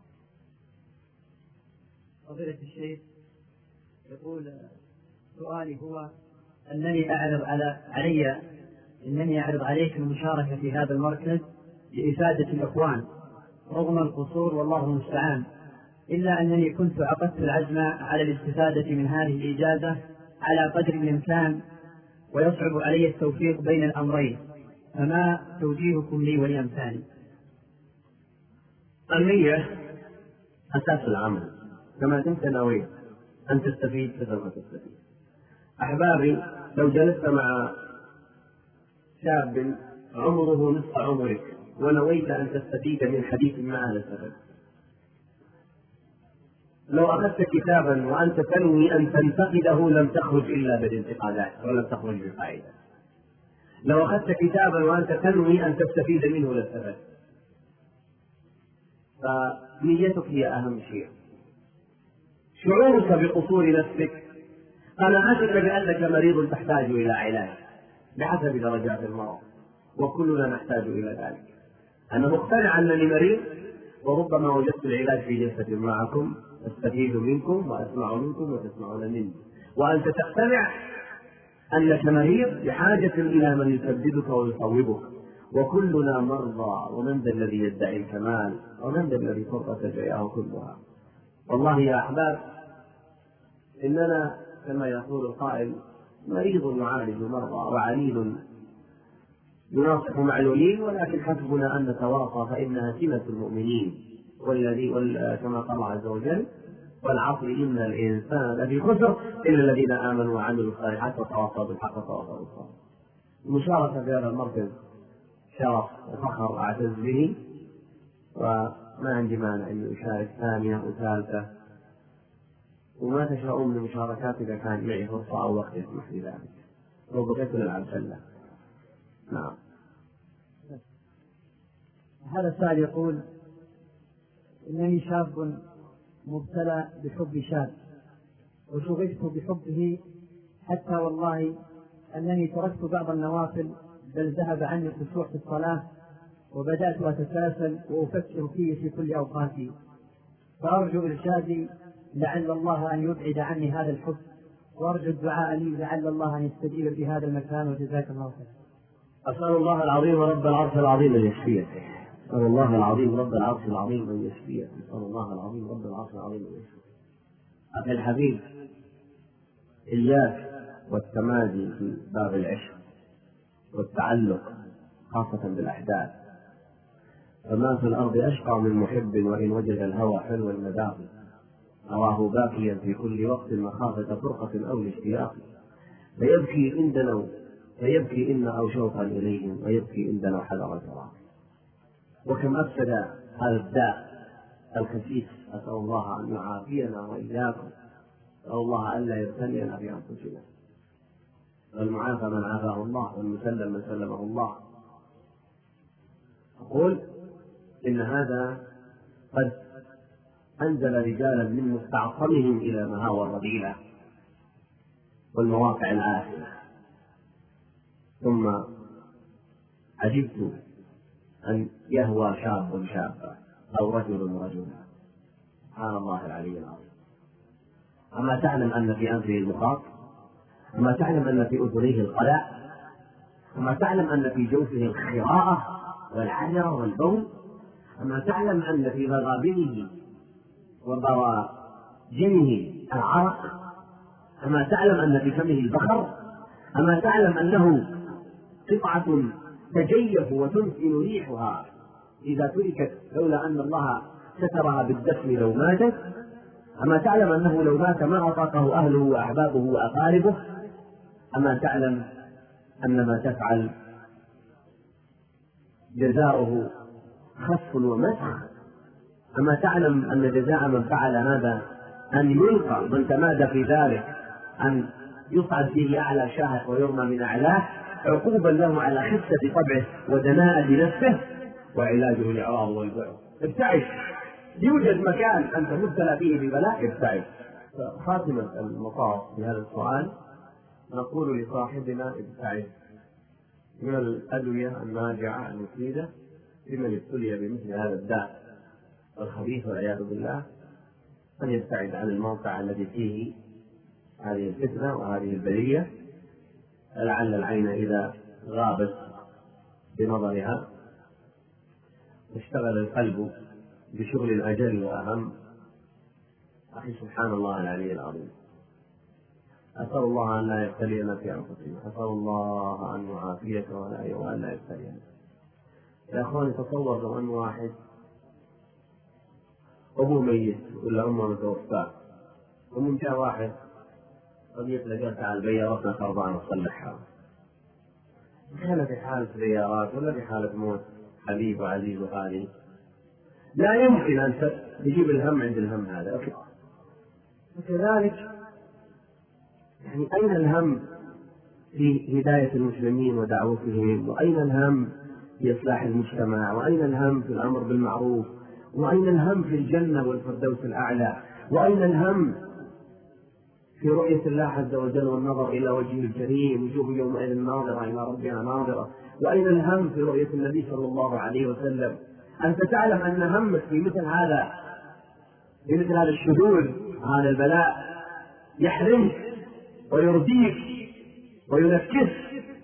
فضيلة الشيخ يقول سؤالي هو أنني أعرض عليك المشاركة في هذا المركز لإفادة الإخوان رغم القصور والله المستعان، إلا أنني كنت عقدت العزم على الاستفادة من هذه الإجازة على قدر الإمكان ويصعب علي التوفيق بين الأمرين، فما توجيهكم لي ولأمثالي؟ النية أساس العمل، كما كنت ناوي أن تستفيد فسوف تستفيد. أحبابي، لو جلست مع شاب عمره نصف عمرك ونويت أن تستفيد من حديث ما هذا السبب؟ لو أخذت كتابا وأنت تنوي أن تنتقده لم تخرج إلا بالانتقادات ولم تخرج بالفائدة. لو أخذت كتابا وأنت تنوي أن تستفيد منه للسبب. فنيتك هي أهم شيء. شعورك بقصور نفسك، قناعتك بأنك مريض تحتاج إلى علاج بحسب درجات المرض، وكلنا نحتاج إلى ذلك. أنا مقتنع أنني مريض، وربما وجدت العلاج في جلسة معكم، أستفيد منكم وأسمع منكم وتسمعون مني، وأنت تقتنع أنك مريض بحاجة إلى من يسددك ويصوبك، وكلنا مرضى، ومن ذا الذي يدعي الكمال، ومن ذا الذي فرقة جاءه كلها. والله يا أحباب إننا كما يقول القائل مريض يعالج مرضى وعليل يناصح معلولين، ولكن حسبنا أن نتواصى فإنها سمة المؤمنين، كما قال الله عز وجل والعصر إن الإنسان لفي خسر إلا الذين آمنوا وعملوا الصالحات وتواصوا بالحق وتواصوا بالصبر. المشاركة في هذا المركز شرف وفخر أعتز به، وما عندي مانع أن أشارك ثانية وثالثة، وما تشاءون من المشاركات إذا كان معي فرصة أو وقت يسمح بذلك، لو بقيت نلعب سلة. نعم. هذا السائل يقول: إنني شاب مبتلى بحب شاب، وشغلت بحبه حتى والله أنني تركت بعض النوافل، بل ذهب عني الخشوع في الصلاة، وبدأت أتسلسل وأفكر فيه في كل أوقاتي، فأرجو إرشادي لعل الله أن يبعد عني هذا الحب، وأرجو الدعاء لي لعل الله أن يستجيب في هذا المكان، وجزاك الله خير. أسأل الله العظيم رب العرش العظيم أن يشفيك. أسأل الله العظيم رب العرش العظيم أن يشفيك. أسأل الله العظيم رب العرش العظيم أن يشفيك. أخي الحبيب، إياك والتمادي في باب العشق والتعلق خاصة بالأحداث، فما في الأرض أشقى من محب وإن وجد الهوى حلو المذاق، أراه باكيا في كل وقت مخافة فرقة أو الاشتياق، فيبكي إن أو شوقا إليهم، ويبكي إن دنوا حذر الفراق. وكم أفسد هذا الداء الخسيس. أسأل الله أن يعافينا وإياكم، أسأل الله ألا يبتلينا بأنفسنا، والمعافى من عافاه الله، والمسلم من سلمه الله. أقول إن هذا قد أنزل رجالا من مستعصمهم إلى مهاوى الرذيلة والمواقع الآثمة، ثم عجبت أن يهوى شاب شابا أو رجل رجلا. سبحان الله العلي العظيم. أما تعلم أن في أنفه المخاط؟ أما تعلم أن في أذنيه القلع؟ أما تعلم أن في جوفه الخراءة والعجرة والبول؟ أما تعلم أن في مغابنه وبراجمه العرق؟ أما تعلم أن في فمه البخر؟ أما تعلم أنه قطعة تجيف وتنسل ريحها إذا تركت لولا أن الله سترها بالدفن لو ماتت؟ أما تعلم أنه لو مات ما أطاقه أهله وأحبابه وأقاربه؟ أما تعلم أن ما تفعل جزاؤه خسف ومسخ؟ أما تعلم أن جزاء من فعل هذا أن يلقى من تمادى في ذلك، أن يصعد به أعلى شاهق ويرمى من أعلاه، عقوبا له على خسة طبعه ودناءة نفسه، وعلاجه الإعراض والبعد. ابتعد، يوجد مكان أنت مبتلى فيه ببلاء، ابتعد. خاتمة المطاف في هذا السؤال نقول لصاحبنا ابتعد من الأدوية الناجعة المفيدة لمن ابتلي بمثل هذا الداء الخبيث والعياذ بالله، أن يبتعد عن الموقع الذي فيه هذه الفتنة وهذه البلية، لعل العين إذا غابت بنظرها اشتغل القلب بشغل أجل وأهم. أخي سبحان الله العلي العظيم، أسأل الله أن لا يبتلينا في أنفسنا، أسأل الله أن يعافيك وأن لا يبتلينا. يا أخواني، تصور لو أن واحد أبوه ميت ولا أمه متوفاة، ومن جاء واحد قد يتلقى تعال بيا ربنا خربان وصلحها، كان في حالة زيارات ولا في حالة موت حبيب وعزيز وغالي، لا يمكن أن تجيب الهم عند الهم هذا. وكذلك يعني أين الهم في هداية المسلمين ودعوتهم؟ وأين الهم في إصلاح المجتمع؟ وأين الهم في الأمر بالمعروف؟ وأين الهم في الجنة والفردوس الأعلى؟ وأين الهم في رؤية الله عز وجل والنظر إلى وجهه الكريم، وجوه يومئذ ناظرة إلى ربها ناظرة؟ وأين الهم في رؤية النبي صلى الله عليه وسلم؟ أنت تعلم أن همك في مثل هذا الشذوذ، هذا البلاء يحرمك ويرديك وينكسك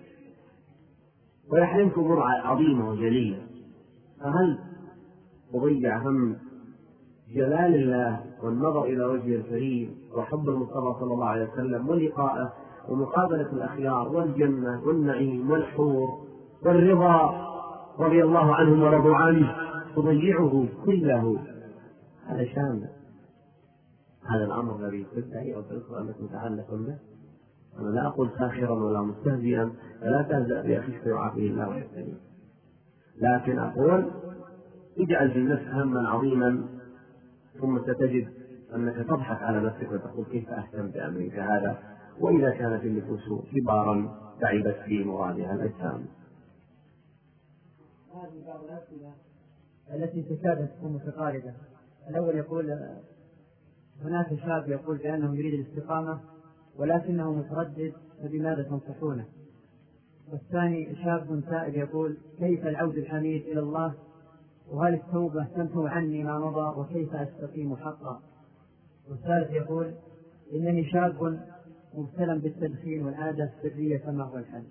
ويحرمك أمور عظيمة وجليلة، فهل تضيع هم جلال الله والنظر إلى وجهه الكريم وحب المصطفى صلى الله عليه وسلم ولقائه ومقابلة الأخيار والجنة والنعيم والحور والرضا رضي الله عنهم ورضوا عنه، تضيعه كله؟ هذا شامل هذا الأمر الذي تدعي أو تذكر أنك متعلق به. أنا لا أقول ساخرا ولا مستهزئا، فلا تهزأ بأخيك يعافيه الله ويحتميه، لكن أقول اجعل في النفس هما عظيما ثم ستجد أنك تضحك على نفسك وتقول كيف أهتم بأمرك هذا، وإذا كانت النفوس كبارا تعبت في مرادها الأجسام. هذه بعض الأسئلة التي تكاد تكون متقاربة. الأول يقول هناك شاب يقول بأنه يريد الاستقامة ولكنه متردد، فبماذا تنصحونه؟ والثاني شاب سائل يقول كيف العود الحميد إلى الله، وهل التوبة تمحو عني ما مضى، وكيف أستقيم حقا؟ والثالث يقول إنني شاب مبتلى بالتدخين والعادة السرية، فما هو الحل؟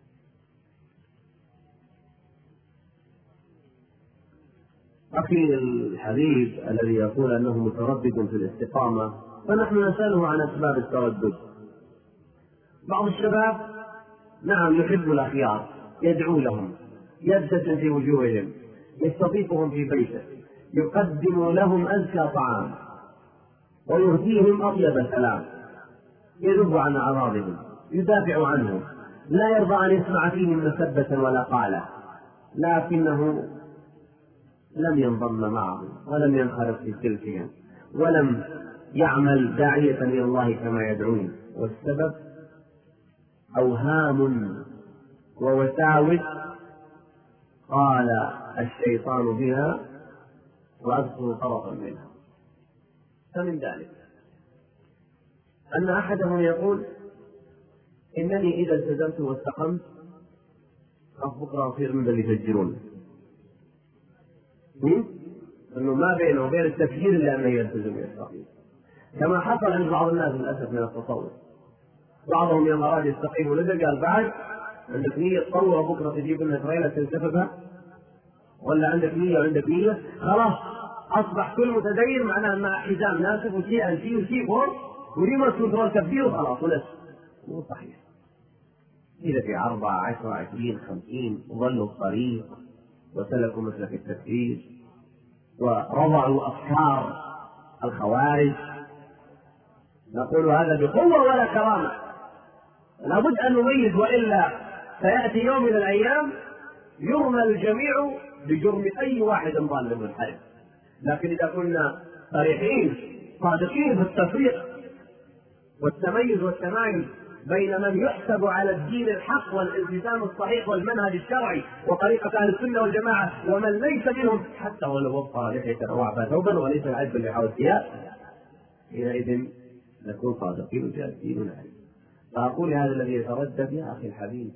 أخي الحبيب الذي يقول أنه متردد في الاستقامة، فنحن نسأله عن أسباب التردد. بعض الشباب نعم يحب الأخيار، يدعو لهم، يبتسم في وجوههم، يستضيفهم في بيته، يقدم لهم أزكى طعام ويهديهم أطيب كلام، يذب عن أعراضهم، يدافع عنهم، لا يرضى أن يسمع فيهم مسبة ولا قالة، لكنه لم ينضم معهم ولم ينخرط في سلكهم ولم يعمل داعية إلى الله كما يدعون. والسبب أوهام ووساوس قال الشيطان بها وأذكر طرفا منها. فمن ذلك أن أحدهم يقول إنني إذا التزمت واستقمت بكرة أصير من اللي يفجرون، أنه ما بينه وبين التفجير إلا أنه يلتزم ويستقيم، كما حصل عند بعض الناس للأسف من التصوف. بعضهم يوم أراد يستقيم ولدى قال بعد عندك نية تطور بكرة تجيب لنا تريلة تنسفها، ولا عندك نية وعندك نية خلاص أصبح كل متدين معناه مع حزام ناسف وشيء أنشي وشيء فوق وريموت كنترول تفجير وخلاص ولس. مو صحيح. إذا في 4 10 20 50 ظلوا الطريق وسلكوا مسلك التفكير ورضعوا أفكار الخوارج، نقول هذا بقوة ولا كرامة، لابد أن نميز، وإلا سيأتي يوم من الأيام يرمى الجميع بجرم أي واحد ضال منحرف. لكن إذا كنا صريحين صادقين في التفريق والتميز والتمايز بين من يحسب على الدين الحق والالتزام الصحيح والمنهج الشرعي وطريقة أهل السنة والجماعة ومن ليس منهم حتى ولو وفر لحية وعفى ثوبا وليس العجب اللحى والثياب، حينئذ نكون صادقين وجادين ونعلم. فأقول هذا الذي يتردد يا أخي الحبيب،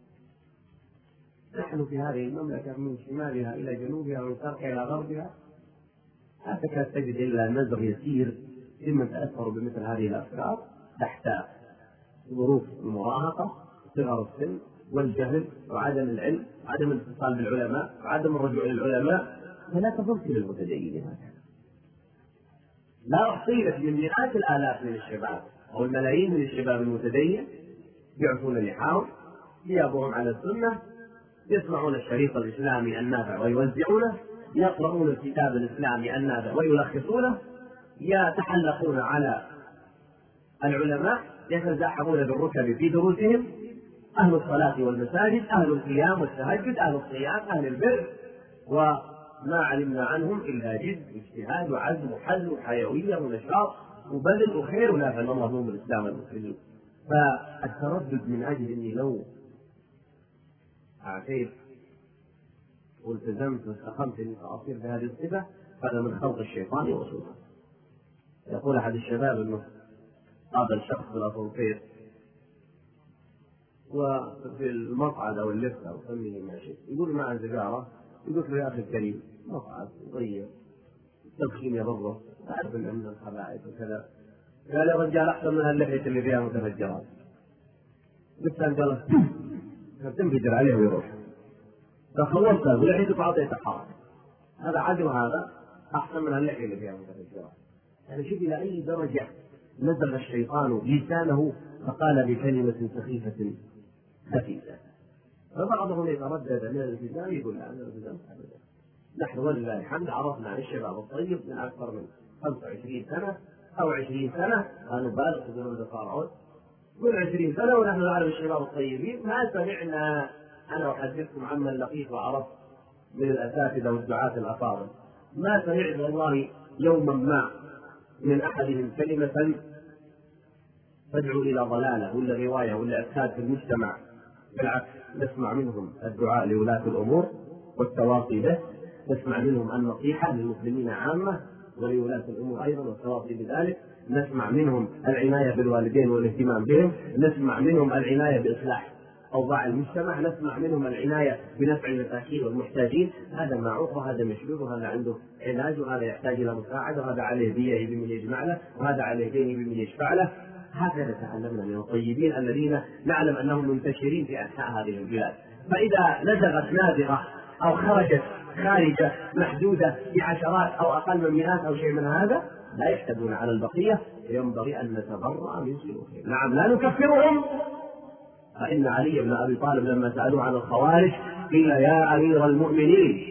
نحن في هذه المملكة من شمالها إلى جنوبها ومن شرقها إلى غربها لا تكاد تجد إلا نزر يسير ممن تأثروا بمثل هذه الأفكار تحت ظروف المراهقة، صغر السن والجهل وعدم العلم وعدم الاتصال بالعلماء وعدم الرجوع للعلماء. فلا تظن للمتدينين هكذا. لا أحصي لك من مئات الآلاف من الشباب أو الملايين من الشباب المتدين يعفون لحاهم، ثيابهم على السنة، يسمعون الشريط الإسلامي النافع ويوزعونه، يقرؤون الكتاب الإسلامي النافع ويلخصونه، يتحلقون على العلماء، يتزاحمون بالركب في دروسهم، أهل الصلاة والمساجد، أهل القيام والتهجد، أهل الصيام، أهل البر، وما علمنا عنهم إلا جد واجتهاد وعزم وحزم وحيوية ونشاط وبذل وخير، ولا فإن الله هم الإسلام المسلمين. فالتردد من أجل إني لو أعتيت والتزمت واستقمت إني سأصير بهذه الصفة، هذا من خلق الشيطان وسوءه. يقول أحد الشباب أنه قابل شخص بالأسانسير وفي المقعد أو اللفت أو سميه ما شئت، يقول معه سيجارة، يقول له يا أخي الكريم مقعد ضيق تدخين يضره، أعرف أن من الخبائث وكذا. قال يا رجال أحسن من هاللحية اللي فيها متفجرات. قلت له تنفجر عليه ويروح، فخلصته ولحيته فأعطيته حرام، هذا عدل وهذا أحسن من هاللحية اللي فيها متفجرات. يعني شوف إلى أي درجة نزغ الشيطان لسانه فقال بكلمة سخيفة خفيفة. فبعضهم يتردد من الالتزام، يقول لا، الالتزام أبدا. نحن ولله الحمد عرفنا عن الشباب الطيب من أكثر من 25 سنة أو 20 سنة، أنا بالغ في زمن التقاعد، من 20 سنة ونحن نعرف الشباب الطيبين. ما سمعنا، أنا أحدثكم عمن لقيت وعرفت من الأساتذة والدعاة الأفاضل، ما سمعت والله يوما ما من أحدهم كلمة تدعو إلى ضلالة ولا رواية ولا إفساد في المجتمع. بالعكس، نسمع منهم الدعاء لولاة الأمور والتواصي به، نسمع منهم النصيحة للمسلمين عامة ولولاة الأمور أيضا والتواصي بذلك، نسمع منهم العناية بالوالدين والاهتمام بهم، نسمع منهم العناية بإصلاح أوضاع المجتمع، نسمع منهم العناية بنفع المساكين والمحتاجين. هذا معروف وهذا مشلول وهذا عنده علاج وهذا يحتاج إلى مساعدة وهذا عليه دية بمن يجمع له وهذا عليه دين بمن يشفع له. هكذا تعلمنا من الطيبين الذين نعلم أنهم منتشرين في أنحاء هذه البلاد. فإذا نزغت نازغة أو خرجت خارجة محدودة بعشرات أو أقل من مئات أو شيء من هذا، لا يحتاجون على البقية، ينبغي أن نتبرأ من سلوكهم. نعم لا نكفرهم، فإن علي بن أبي طالب لما سألوه عن الخوارج قيل يا أمير المؤمنين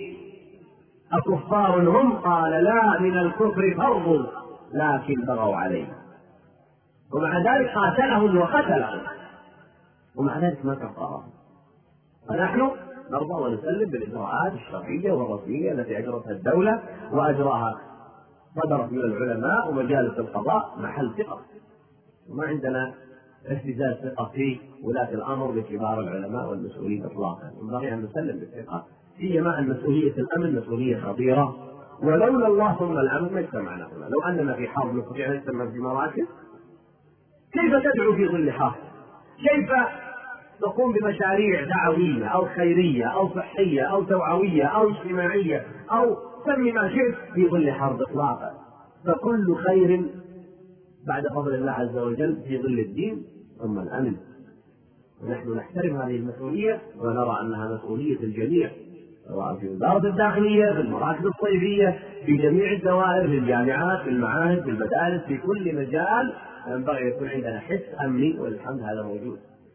أكفار هم؟ قال لا، من الكفر فرض لكن بغوا عليه، ومع ذلك قاتلهم وقتلهم، ومع ذلك ما كفرهم. فنحن نرضى ونسلم بالإجراءات الشرعية والرسمية التي أجرتها الدولة وأجراها صدرت من العلماء ومجالس القضاء محل ثقة، وما عندنا اهتزاز ثقة في ولاة الأمر بكبار العلماء والمسؤولين إطلاقا. ينبغي أن نسلم بالثقة، سيما أن مسؤولية الأمن مسؤولية خطيرة، ولولا الله ثم الأمن ما اجتمعنا هنا. لو أننا في حرب نستطيع أن نجتمع في مراكز، كيف تدعو في ظل حرب؟ كيف تقوم بمشاريع دعوية أو خيرية أو صحية أو توعوية أو اجتماعية أو سمي ما شئت في ظل حرب إطلاقا؟ فكل خير بعد فضل الله عز وجل في ظل الدين ثم الأمن. ونحن نحترم هذه المسؤولية ونرى أنها مسؤولية الجميع، سواء في وزارة الداخلية، في المراكز الطيبية، في جميع الدوائر، في الجامعات، في المعاهد، في المدارس، في كل مجال ينبغي يكون عندنا حس أمني، والحمد هذا موجود.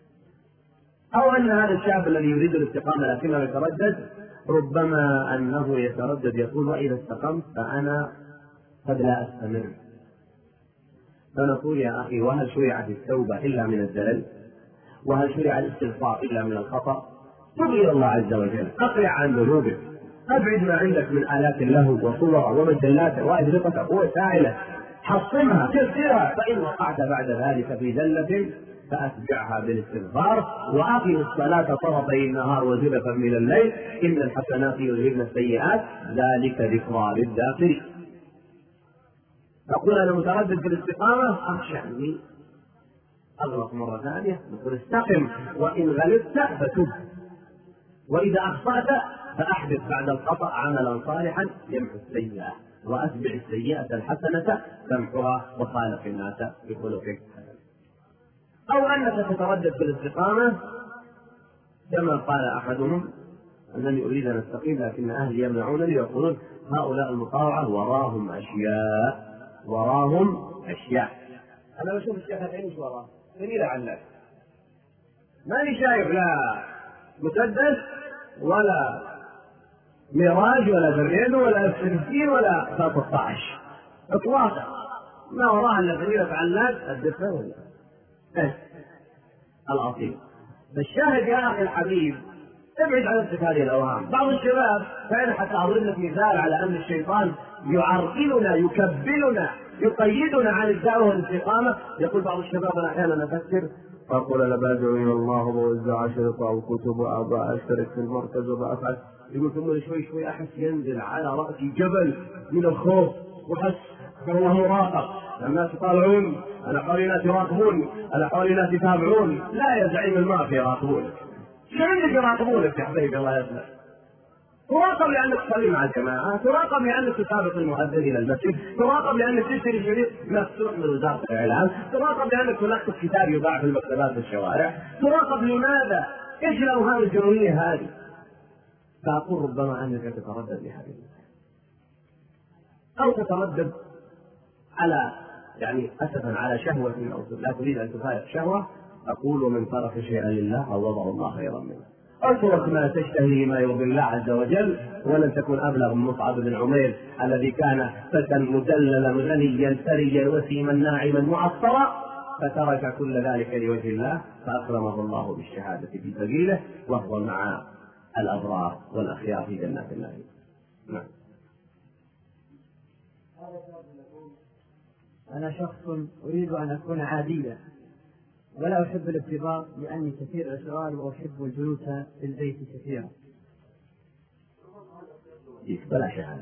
أو أن هذا الشاب الذي يريد الاستقامة لكنه يتردد، ربما أنه يتردد يقول وإذا استقمت فأنا قد لا أستمر. فنقول يا أخي وهل شرعت التوبة إلا من الزلل؟ وهل شرع الاستغفار إلا من الخطأ؟ تب إلى الله عز وجل، أقلع عن ذنوبك، أبعد ما عندك من آلات اللهو وصور ومجلات وأجرقة وسائلة، حصنها كثيرا، فإن وقعت بعد ذلك في ذلة فأتبعها بالاستغفار، وأقم الصلاة طرفي النهار وزلفا من الليل إن الحسنات يذهبن السيئات ذلك ذكرى للذاكرين. أقول أنا متردد في الاستقامة، أخشى أني أغلط مرة ثانية، نقول استقم، وإن غلبت فتب، وإذا أخطأت فأحدث بعد الخطأ عملا صالحا يمحو السيئة، وأتبع السيئة الحسنة تمحوها، وخالق الناس بخلق حسن. أو أنك تتردد في الاستقامة كما قال أحدهم أنني أريد أن أستقيم لكن أهلي يمنعونني، يقولون هؤلاء المطاوعة وراهم أشياء، وراهم أشياء. أنا بشوف الشيخ تعيش وراه جميلة عنا، ماني شايف لا مسدس ولا ميراج ولا بريدو ولا F-16 ولا 13 إطلاقا، ما وراها إلا جميلة عناد الدفة ولا الأصيل. فالشاهد يا أخي الحبيب ابعد عن نفسك هذه الأوهام. بعض الشباب فأنا حتى أضرب لك مثال على أن الشيطان يعرقلنا يكبلنا يقيدنا عن الدعوة والاستقامة. يقول بعض الشباب أنا أحيانا أفكر أقول أنا بدعو إلى الله وأوزع شرطة وكتب وأبى أشترك في المركز وبأفعل. يقول ثم شوي شوي أحس ينزل على رأسي جبل من الخوف وحس والله مراقب. الناس يطالعون، أنا حولي ناس يراقبون، أنا حولي ناس يتابعون. لا يا زعيم المافيا يراقبونك. شو عندك يراقبونك يا حبيبي الله يسلمك؟ تراقب لأنك تصلي مع الجماعة، تراقب لأنك تسابق المؤذن إلى المسجد، تراقب لأنك تشتري شريط مفتوح من وزارة الإعلام، تراقب لأنك تلقط كتاب يباع في المكتبات في الشوارع، تراقب لماذا؟ إيش الأوهام الجنونية هذه؟ فأقول ربما أنك تتردد لهذه أو تتردد على أسفا على شهوة أو لا تريد أن تفارق شهوة. أقول من ترك شيئا لله عوضه الله خيرا منه. اترك ما تشتهي ما يرضي الله عز وجل ولن تكن أبلغ من مصعب بن عمير الذي كان فتى مدللا غنيا ثريا وسيما ناعما معطرا فترك كل ذلك لوجه الله فأكرمه الله بالشهادة في سبيله وهو مع الأبرار والأخيار في جنات النعيم. نعم. أنا شخص أريد أن أكون عاديا ولا أحب الارتباط لأني كثير الأشغال وأحب الجلوس في البيت كثيرا. بلا شهادة.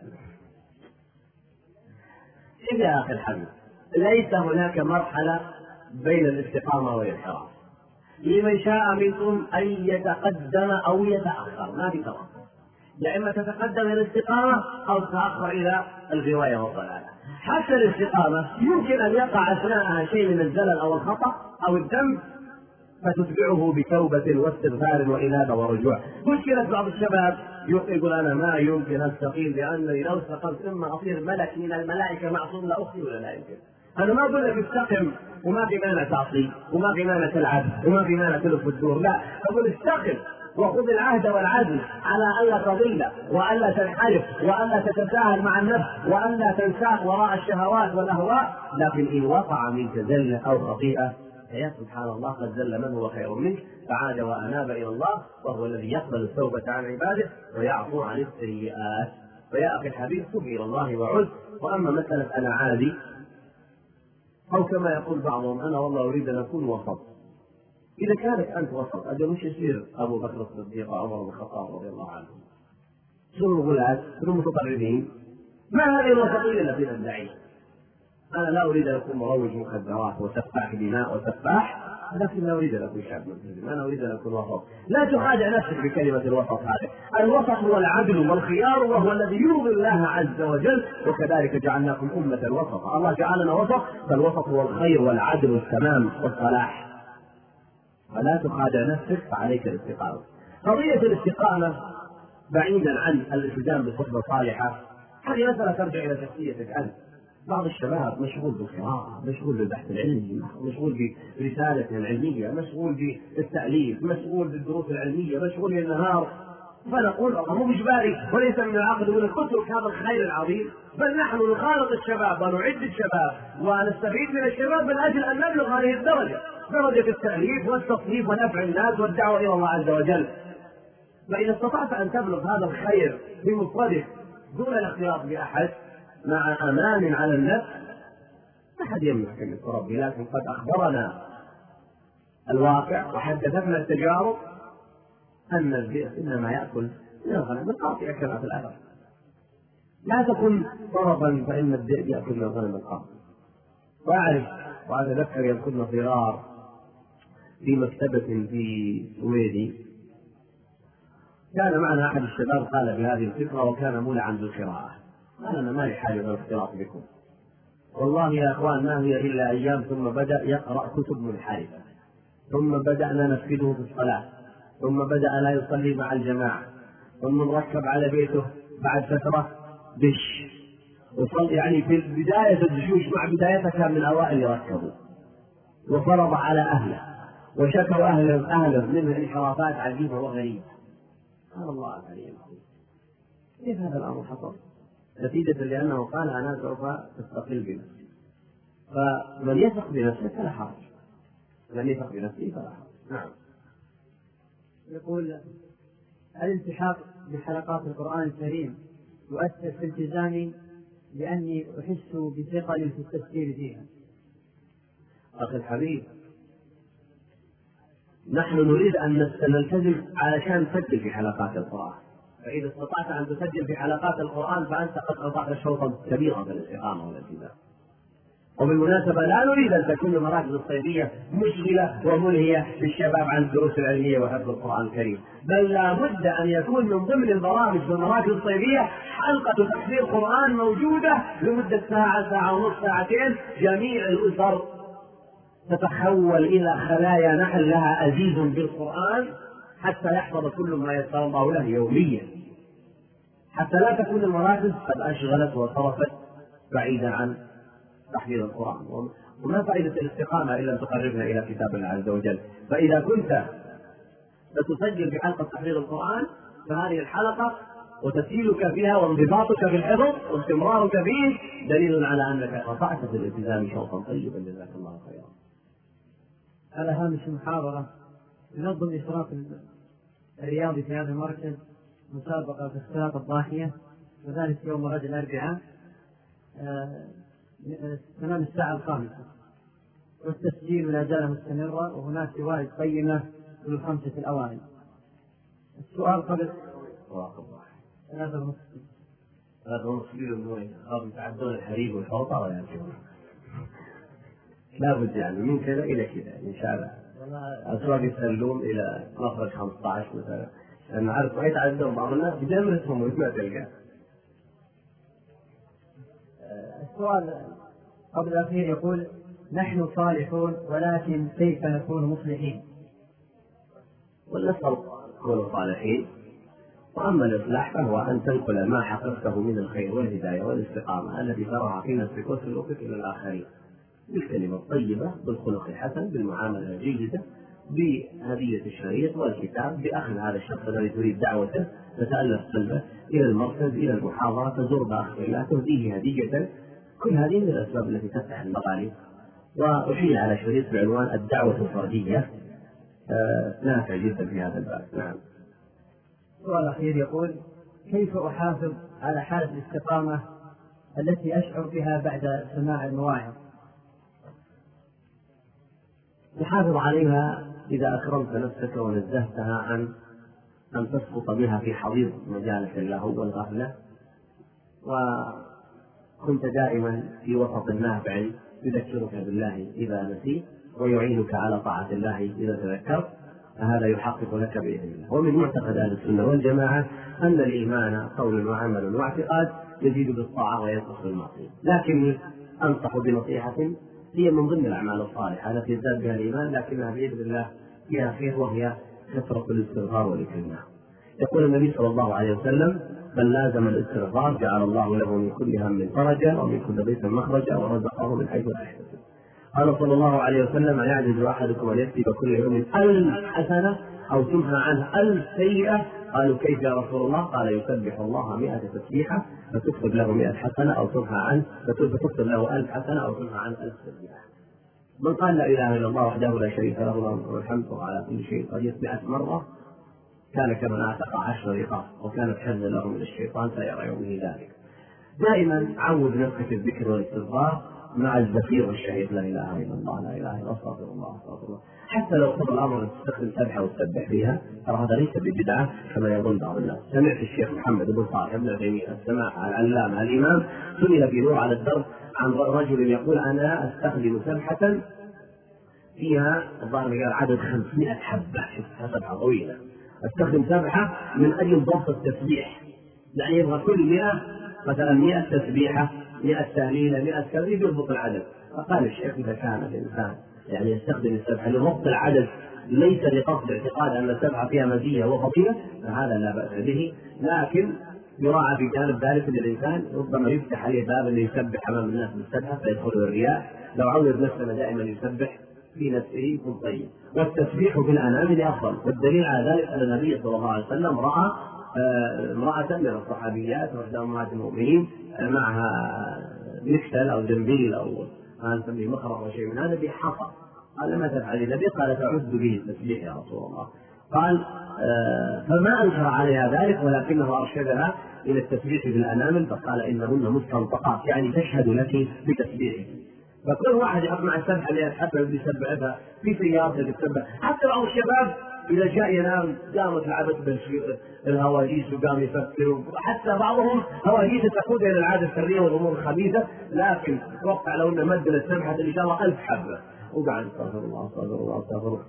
يا أخي الحبيب ليس هناك مرحلة بين الاستقامة والانحراف. لمن شاء منكم أن يتقدم أو يتأخر، ما في فرق. يا إما تتقدم إلى الاستقامة أو تتأخر إلى الغواية والضلالة. حتى الاستقامة يمكن أن يقع أثناءها شيء من الزلل أو الخطأ أو الذنب فتتبعه بتوبة واستغفار وإنابة ورجوع. مشكلة بعض الشباب يقول أنا ما يمكن أستقيم لأنني لو استقمت إما أصير ملك من الملائكة معصوم لا أخطئ ولا لا يمكن. أنا ما أقول لك استقم وما في مانع تعصي وما في مانع تلعب وما في مانع تلف الدور، لا، أقول استقم وخذ العهد والعزم على ألا تضل وألا تنحرف وألا تتساهل مع النفس وألا تنساق وراء الشهوات والأهواء. لكن إن وقع منك زلة أو خطيئة يا سبحان الله قد زل من هو خير منك فعاد وأناب إلى الله وهو الذي يقبل التوبة عن عباده ويعفو عن السيئات. فيا أخي الحبيب تب إلى الله وعد. وأما مسألة أنا عادي أو كما يقول بعضهم أنا والله أريد أن أكون وسط. إذا كانت أنت وسط أجل مش يصير أبو بكر الصديق وعمر بن الخطاب رضي الله عنهم. شنو الغلاة؟ شنو المتطرفين؟ ما هذه الوسطية التي ندعيها؟ أنا لا أريد أن أكون مروج مخدرات وسفاح دماء وسفاح، لكن لا أريد أن أكون شاب مسلم، أنا أريد أن أكون وسط. لا تخادع نفسك بكلمة الوسط هذه. الوسط هو العدل والخيار وهو الذي يرضي الله عز وجل وكذلك جعلناكم أمة وسطا. الله جعلنا وسط فالوسط هو الخير والعدل والتمام والصلاح. فلا تخادع نفسك فعليك الاستقامة. قضية الاستقامة بعيدا عن الالتزام بصحبة صالحة هذه مسألة ترجع إلى شخصيتك أنت. بعض الشباب مشغول بالقراءة، مشغول بالبحث العلمي، مشغول برسالة علمية، مشغول بالتأليف، مشغول بالدروس العلمية، مشغول بالنهار. فنقول الله مو إجباري وليس من العقل أن نترك هذا الخير العظيم، بل نحن نخالط الشباب ونعد الشباب ونستفيد من الشباب من أجل أن نبلغ هذه الدرجة، درجة التأليف والتصنيف ونفع الناس والدعوة إلى الله عز وجل. فإذا استطعت أن تبلغ هذا الخير بمفردك دون الاختلاط بأحد مع أمان على النفس أحد يمنعك من ربي. لكن قد أخبرنا الواقع وحدثتنا التجارب أن الذئب إنما يأكل من الغنم القاطع كما في الأثر. لا تكن طرفا فإن الذئب يأكل من الغنم القاطع. وأعرف وأتذكر يوم كنا صغار في مكتبة في سويدي كان معنا أحد الشباب قال بهذه الفكرة وكان مولعا بالقراءة. قال أنا ما لي حاجة بالاختلاط بكم والله يا أخوان ما هي إلا أيام ثم بدأ يقرأ كتب منحرفة ثم بدأنا نفقده في الصلاة ثم بدأ لا يصلي مع الجماعة ثم نركب على بيته بعد فترة دش وصل يعني في بداية الدشوش مع بدايتها كان من أوائل يركبوا وفرض على أهله وشكوا أهله منه انحرافات عجيبة وغريبة. قال الله عليه كيف هذا الأمر حصل؟ نتيجة لأنه قال أنا سوف أستقل بنفسي. فمن يثق بنفسه فلا حرج، من يثق بنفسه فلا حرج. نعم. يقول: الالتحاق بحلقات القرآن الكريم يؤثر في التزامي لأني أحس بثقل في التفكير فيها. أخي الحبيب، نحن نريد أن نلتزم علشان نسجل في حلقات القرآن، فإذا استطعت أن تسجل في حلقات القرآن فأنت قد قطعت شوطا كبيرا في الاستقامة والالتزام. وبالمناسبة لا نريد أن تكون المراكز الصيفية مشغلة وملهية للشباب عن الدروس العلمية وحفظ القرآن الكريم، بل لا بد أن يكون من ضمن البرامج في المراكز الصيفية حلقة تحفيظ قرآن موجودة لمدة ساعة، ساعة ونص، ساعتين، جميع الأسر تتحول إلى خلايا نحل لها أزيز بالقرآن حتى يحفظ كل ما يسر الله له يوميا، حتى لا تكون المراكز قد أشغلت وصرفت بعيدا عن تحفيظ القرآن. وما فائدة الاستقامة إلا أن تقربنا إلى كتاب الله عز وجل. فإذا كنت ستسجل في حلقة تحفيظ القرآن فهذه الحلقة وتسجيلك فيها وانضباطك في الحفظ واستمرارك فيه دليل على أنك قطعت في الالتزام شوطا طيبا. جزاك الله خيرا. على هامش المحاضرة، ينظم إشراف الرياضي في هذا المركز مسابقة في اختلاط الضاحية، وذلك يوم غد الأربعاء تمام الساعة 5، والتسجيل لا زال مستمرة، وهناك جوائز قيمة للخمسة الأوائل. السؤال قبل 3.5 كيلو يتعدون الحريق والفوطة ولا لا بد يعني من كذا إلى كذا إن شاء الله. أسواق السلوم إلى مخرج 15 مثلا، لأن عارف ما يتعدون بعض الناس بجمرتهم وما تلقى. السؤال قبل الأخير يقول: نحن صالحون ولكن كيف نكون مصلحين؟ ونسأل نكون صالحين، وأما الإصلاح فهو أن تنقل ما حققته من الخير والهداية والاستقامة التي تراها في نفسك وسلوكك إلى الآخرين بالكلمة الطيبة، بالخلق الحسن، بالمعاملة الجيدة، بهدية الشريط والكتاب، بأخذ هذا الشخص الذي تريد دعوته تتألف قلبه إلى المركز، إلى المحاضرة، تزور بأخ الله، تهديه هدية. كل هذه من الأسباب التي تفتح المغالي. وأحيل على شريط بعنوان الدعوة الفردية، نافع جدا في هذا الباب. نعم. السؤال الأخير يقول: كيف أحافظ على حالة الاستقامة التي أشعر بها بعد سماع المواعظ؟ تحافظ عليها إذا أكرمت نفسك ونزهتها عن أن تسقط بها في حضيض مجالس اللهو والغفلة، وكنت دائما في وسط نافع يذكرك بالله إذا نسيت ويعينك على طاعة الله إذا تذكرت، فهذا يحقق لك بإذن الله. ومن معتقد أهل السنة والجماعة أن الإيمان قول وعمل واعتقاد يزيد بالطاعة وينقص بالمعصية، لكني أنصح بنصيحة هي من ضمن الأعمال الصالحة التي يزداد بها الإيمان، لكنها بإذن الله فيها خير، وهي كثرة الاستغفار والإكرام. يقول النبي صلى الله عليه وسلم: من لازم الاستغفار جعل الله له من كل هم فرجا ومن كل ضيق مخرجا ورزقه من حيث لا يحتسب. قال صلى الله عليه وسلم: يعجز أحدكم أن يكتب كل يوم 1000 حسنة أو تمحى عنه 1000 سيئة. قالوا: كيف يا رسول الله؟ قال: يسبح الله 100 تسبيحة فتكتب له 100 حسنة أو تمحى عنه، فتكتب له 1000 حسنة أو تمحى عنه 1000 سيئة. من قال لا إله إلا الله وحده لا شريك له له الحمد على كل شيء قدير 100 مرة كان كمن اعتق 10 رقاب، وكانت حفظا له من الشيطان سيرى يومه ذلك. دائما عود نفسك الذكر والاستغفار مع الزفير والشهيد: لا اله الا الله، لا اله الا الله، استغفر الله، استغفر الله. حتى لو قضى الامر ان تستخدم سبحه وتسبح فيها، ترى هذا ليس ببدعه كما يظن بعض الناس. سمعت الشيخ محمد بن صالح بن عثيمين السماحه العلامه الامام سئل في نور على الدرب عن رجل يقول: انا استخدم سبحه فيها الظاهر قال عدد 500 حبه، شوف سبحه طويله، استخدم سبحه من اجل ضبط التسبيح، يعني يبغى كل 100 مثلا 100 تسبيحه، 100 تهليله، 100 كذا، يضبط العدد. فقال الشيخ: اذا كان الانسان يعني يستخدم السبحه لضبط العدد ليس لقصد اعتقاد ان السبحه فيها مزيه وفضيله فهذا لا باس به، لكن يراعى في جانب ذلك ان الانسان ربما يفتح عليه باب انه يسبح امام الناس بالسبحه فيدخله الرياء. لو عود نفسه دائما يسبح في نفسه يكون طيب. والتسبيح في الانامل افضل، والدليل على ذلك ان النبي صلى الله عليه وسلم راى امراه من الصحابيات واحدى امهات المؤمنين معها مكتل او جنبيل او ما نسميه مخرق او شيء من هذا بحصى. قال: ما تفعل النبي؟ قال: تعد به التسبيح يا رسول الله. قال فما أنكر عليها ذلك، ولكنه أرشدها إلى التسبيح بالأنامل، فقال إنهن مستنطقات، يعني تشهد لك بتسبيحك. فكل واحد يقمع السبحة اللي حتى يسبحها في سيارته يسبح. حتى بعض الشباب إذا جاء ينام قامت لعبت بالهواجيس وقام يفكر، حتى بعضهم هواجيس تقود إلى العادة السرية والأمور الخبيثة، لكن توقع لو أن مد السبحة اللي جاء 1000 حبة وقعد استغفر الله استغفر الله استغفر الله.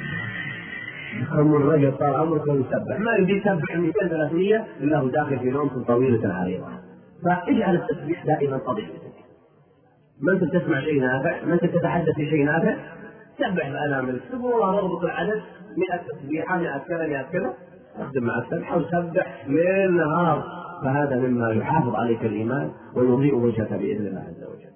أمر الرجل طال عمرك ويسبح، ما يجي يسبح 200 300 إلا هو داخل في نوم طويلة عريضة. فاجعل التسبيح دائما طبيعي. ما أنت تسمع شيء نافع، ما أنت تتحدث في شيء نافع، سبح بأناملك. تقول والله نضبط العدد 100 تسبيحة 100 كذا 100 كذا، اخدم مع السبحة وسبح ليل نهار، فهذا مما يحافظ عليك الإيمان ويضيء وجهك بإذن الله عز وجل.